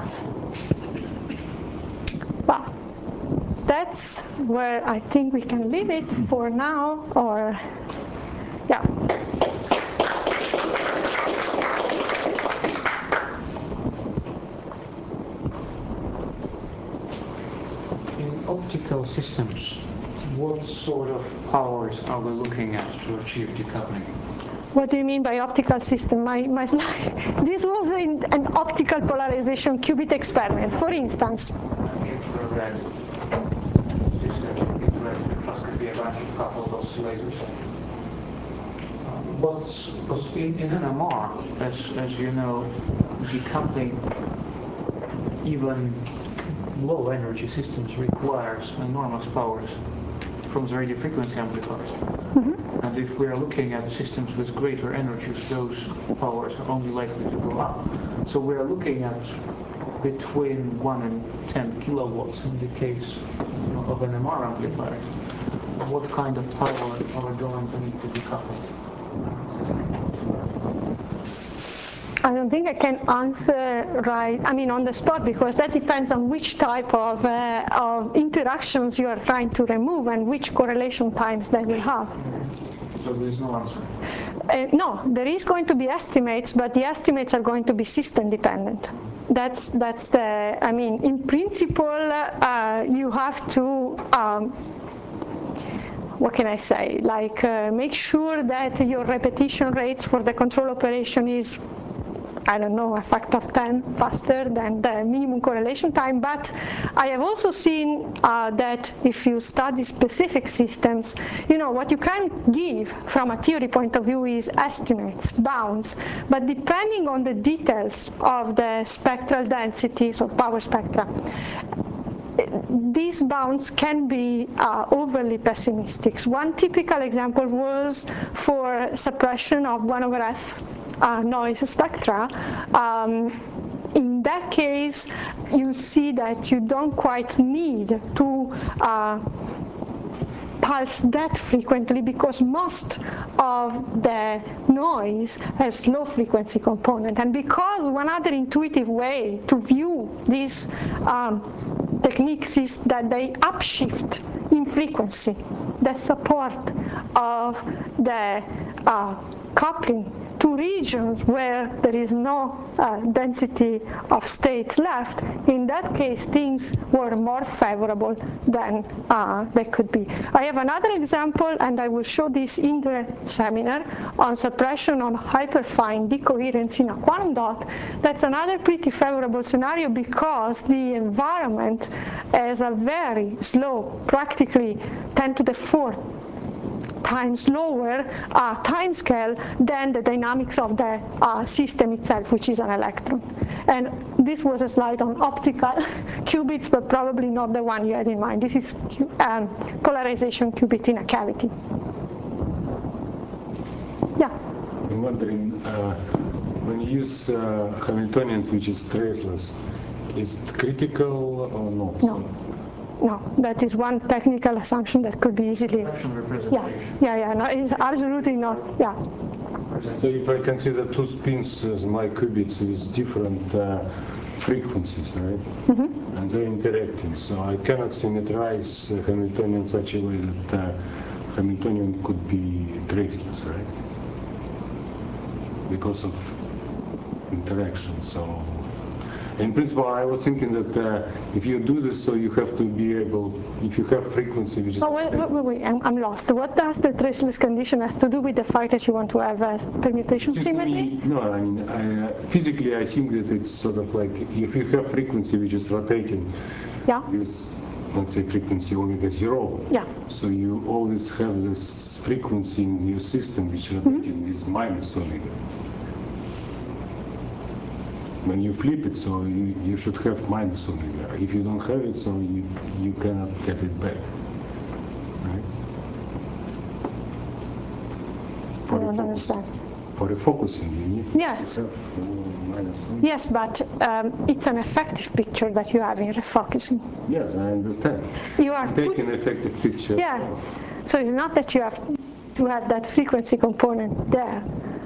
well, that's where I think we can leave it for now, or, yeah.
Optical systems, what sort of powers are we looking at to achieve decoupling?
What do you mean by optical system? My slide. This was an optical polarization qubit experiment, for instance.
Infrared system, infrared spectroscopy, a bunch of coupled oscillators. Because in NMR, as you know, decoupling even low energy systems requires enormous powers from the radio frequency amplifiers. Mm-hmm. And if we are looking at systems with greater energies, those powers are only likely to go up. So we are looking at between 1 and 10 kilowatts in the case of NMR amplifiers. What kind of power are we going to need to decouple?
I don't think I can answer on the spot, because that depends on which type of interactions you are trying to remove and which correlation times they will have.
So there's no answer?
No, there is going to be estimates, but the estimates are going to be system dependent. That's in principle, you have to, what can I say, make sure that your repetition rates for the control operation is, I don't know, a factor of 10 faster than the minimum correlation time. But I have also seen that if you study specific systems, what you can give from a theory point of view is estimates, bounds. But depending on the details of the spectral densities of power spectra, these bounds can be overly pessimistic. One typical example was for suppression of 1/f noise spectra. In that case, you see that you don't quite need to pulse that frequently, because most of the noise has low frequency component. And because one other intuitive way to view these techniques is that they upshift in frequency the support of the coupling to regions where there is no density of states left. In that case, things were more favorable than they could be. I have another example, and I will show this in the seminar, on suppression on hyperfine decoherence in a quantum dot. That's another pretty favorable scenario, because the environment has a very slow, practically 10 to the 4th times lower time scale than the dynamics of the system itself, which is an electron. And this was a slide on optical qubits, but probably not the one you had in mind. This is polarization qubit in a cavity. Yeah?
I'm wondering, when you use Hamiltonians, which is traceless, is it critical or not?
No, that is one technical assumption that could be easily. No, it's absolutely not. Yeah.
So if I consider two spins as my qubits with different frequencies, right? Mm-hmm. And they're interacting, so I cannot symmetrize Hamiltonian in such a way that Hamiltonian could be traceless, right? Because of interaction. So in principle, I was thinking that if you do this, so you have to be able, if you have frequency, which is...
Oh, wait, I'm lost. What does the traceless condition have to do with the fact that you want to have a permutation symmetry?
No, I mean, physically, I think that it's sort of like, if you have frequency which is rotating, with, let's say, frequency omega 0, so you always have this frequency in your system which is rotating with minus omega. When you flip it, so you should have minus omega. If you don't have it, so you cannot get it back, right?
I don't understand.
for refocusing, you need
Yes.
to have -1.
Yes, but it's an effective picture that you have in refocusing.
Yes, I understand.
You are
Take an effective picture.
Yeah. So it's not that you have to have that frequency component there.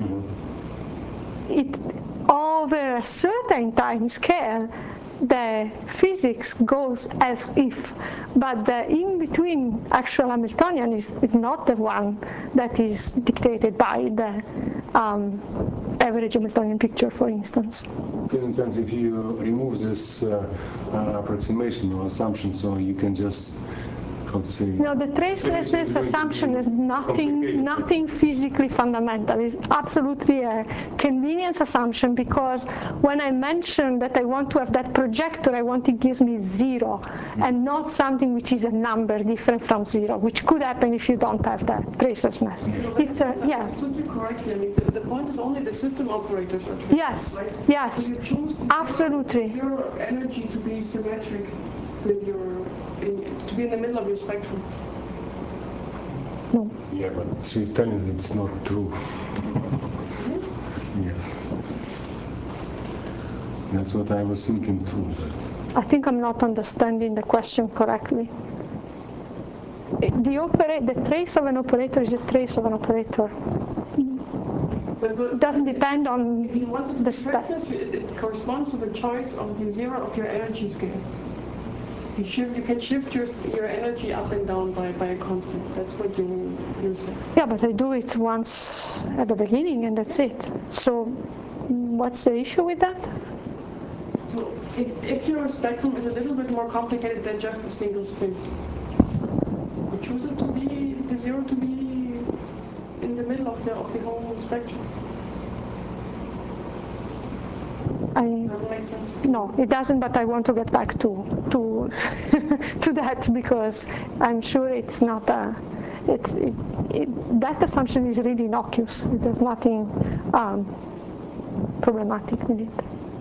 It over a certain time scale, the physics goes as if, but the in-between actual Hamiltonian is not the one that is dictated by the average Hamiltonian picture, for instance.
So in a sense, if you remove this approximation or assumption, so you can just, how to say...
No, the tracelessness assumption is nothing physically fundamental. It's absolutely a convenience assumption, because when I mention that I want to have that projector, I want it gives me 0 and not something which is a number different from 0, which could happen if you don't have that tracelessness. It's a,
I understood you correctly. I mean, the point is only the system operators are traceless,
yes,
right?
yes,
So you choose
absolutely.
zero energy to be symmetric with your, to be in the middle of your spectrum.
No.
Yeah, but she's telling that it's not true. Yes. That's what I was thinking too.
I think I'm not understanding the question correctly. The trace of an operator is a trace of an operator.
But
It doesn't depend on
if you wanted to
the
be traceless, it corresponds to the choice of the 0 of your energy scale. You can shift your energy up and down by a constant. That's what you're saying.
Yeah, but I do it once at the beginning and that's it. So what's the issue with that?
So if your spectrum is a little bit more complicated than just a single spin, you choose it to be the 0 to be in the middle of the whole spectrum. Doesn't make sense.
No, it doesn't, but I want to get back to to that, because I'm sure it's not that assumption is really innocuous. There's nothing problematic with it.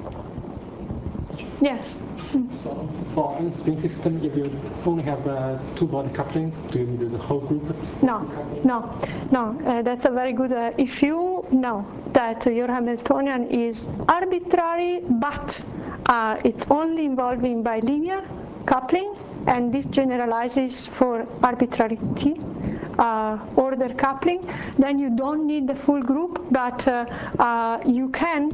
Yes.
So for any spin system, if you only have 2 body couplings, do you need the whole group?
No. That's a very good. If you know that your Hamiltonian is arbitrary, but it's only involving bilinear coupling, and this generalizes for arbitrary T order coupling, then you don't need the full group, but you can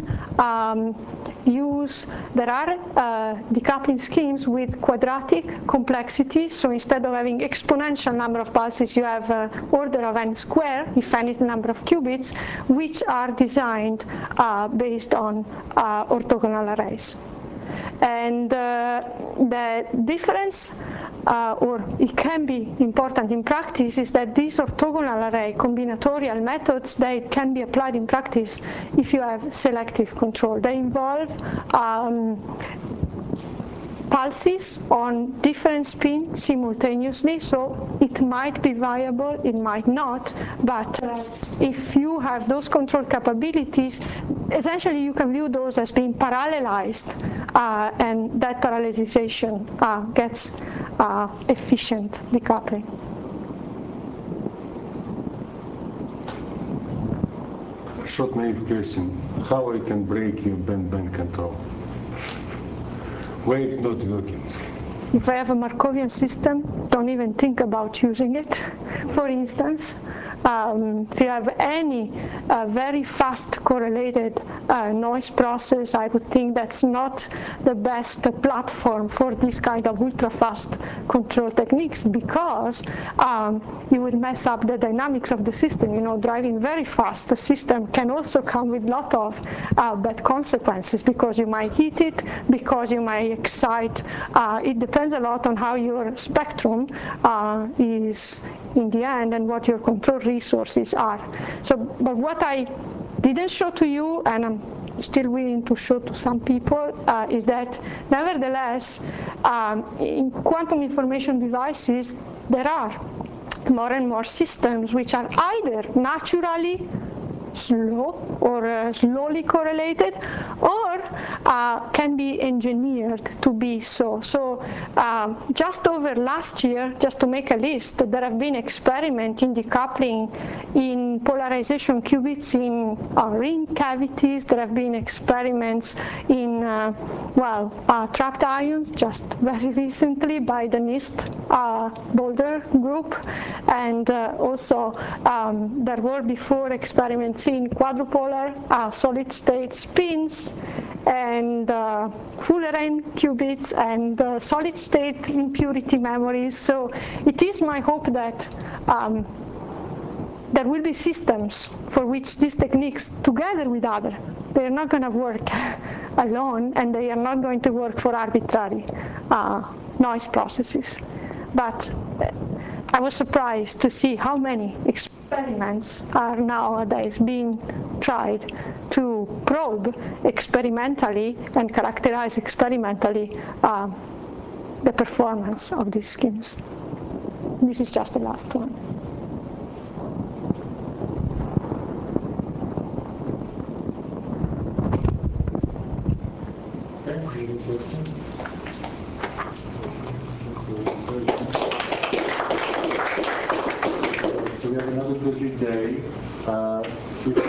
use, there are decoupling schemes with quadratic complexity, so instead of having exponential number of pulses, you have order of n square, if n is the number of qubits, which are designed based on orthogonal arrays. And the difference, or it can be important in practice, is that these orthogonal array combinatorial methods, they can be applied in practice if you have selective control. They involve pulses on different spins simultaneously, so it might be viable, it might not, but if you have those control capabilities, essentially you can view those as being parallelized, and that parallelization gets efficient decoupling.
Short naive question. How I can break your band control? Why it's not working?
If I have a Markovian system, don't even think about using it, for instance. If you have any very fast correlated noise process, I would think that's not the best platform for this kind of ultra-fast control techniques, because you will mess up the dynamics of the system. You know, driving very fast, the system can also come with a lot of bad consequences, because you might heat it, because you might excite. It depends a lot on how your spectrum is in the end and what your control resources are. So, but what I didn't show to you, and I'm still willing to show to some people, is that nevertheless, in quantum information devices, there are more and more systems which are either naturally slow or slowly correlated, or can be engineered to be so. So just over last year, just to make a list, there have been experiments in decoupling in polarization qubits in ring cavities. There have been experiments in trapped ions just very recently by the NIST Boulder group, and also there were before experiments in quadrupolar solid state spins and Fullerene qubits and solid state impurity memories. So it is my hope that there will be systems for which these techniques, together with others, they are not going to work alone, and they are not going to work for arbitrary noise processes. But I was surprised to see how many experiments are nowadays being tried to probe experimentally and characterize experimentally the performance of these schemes. This is just the last one.
Any questions? So we have another busy day.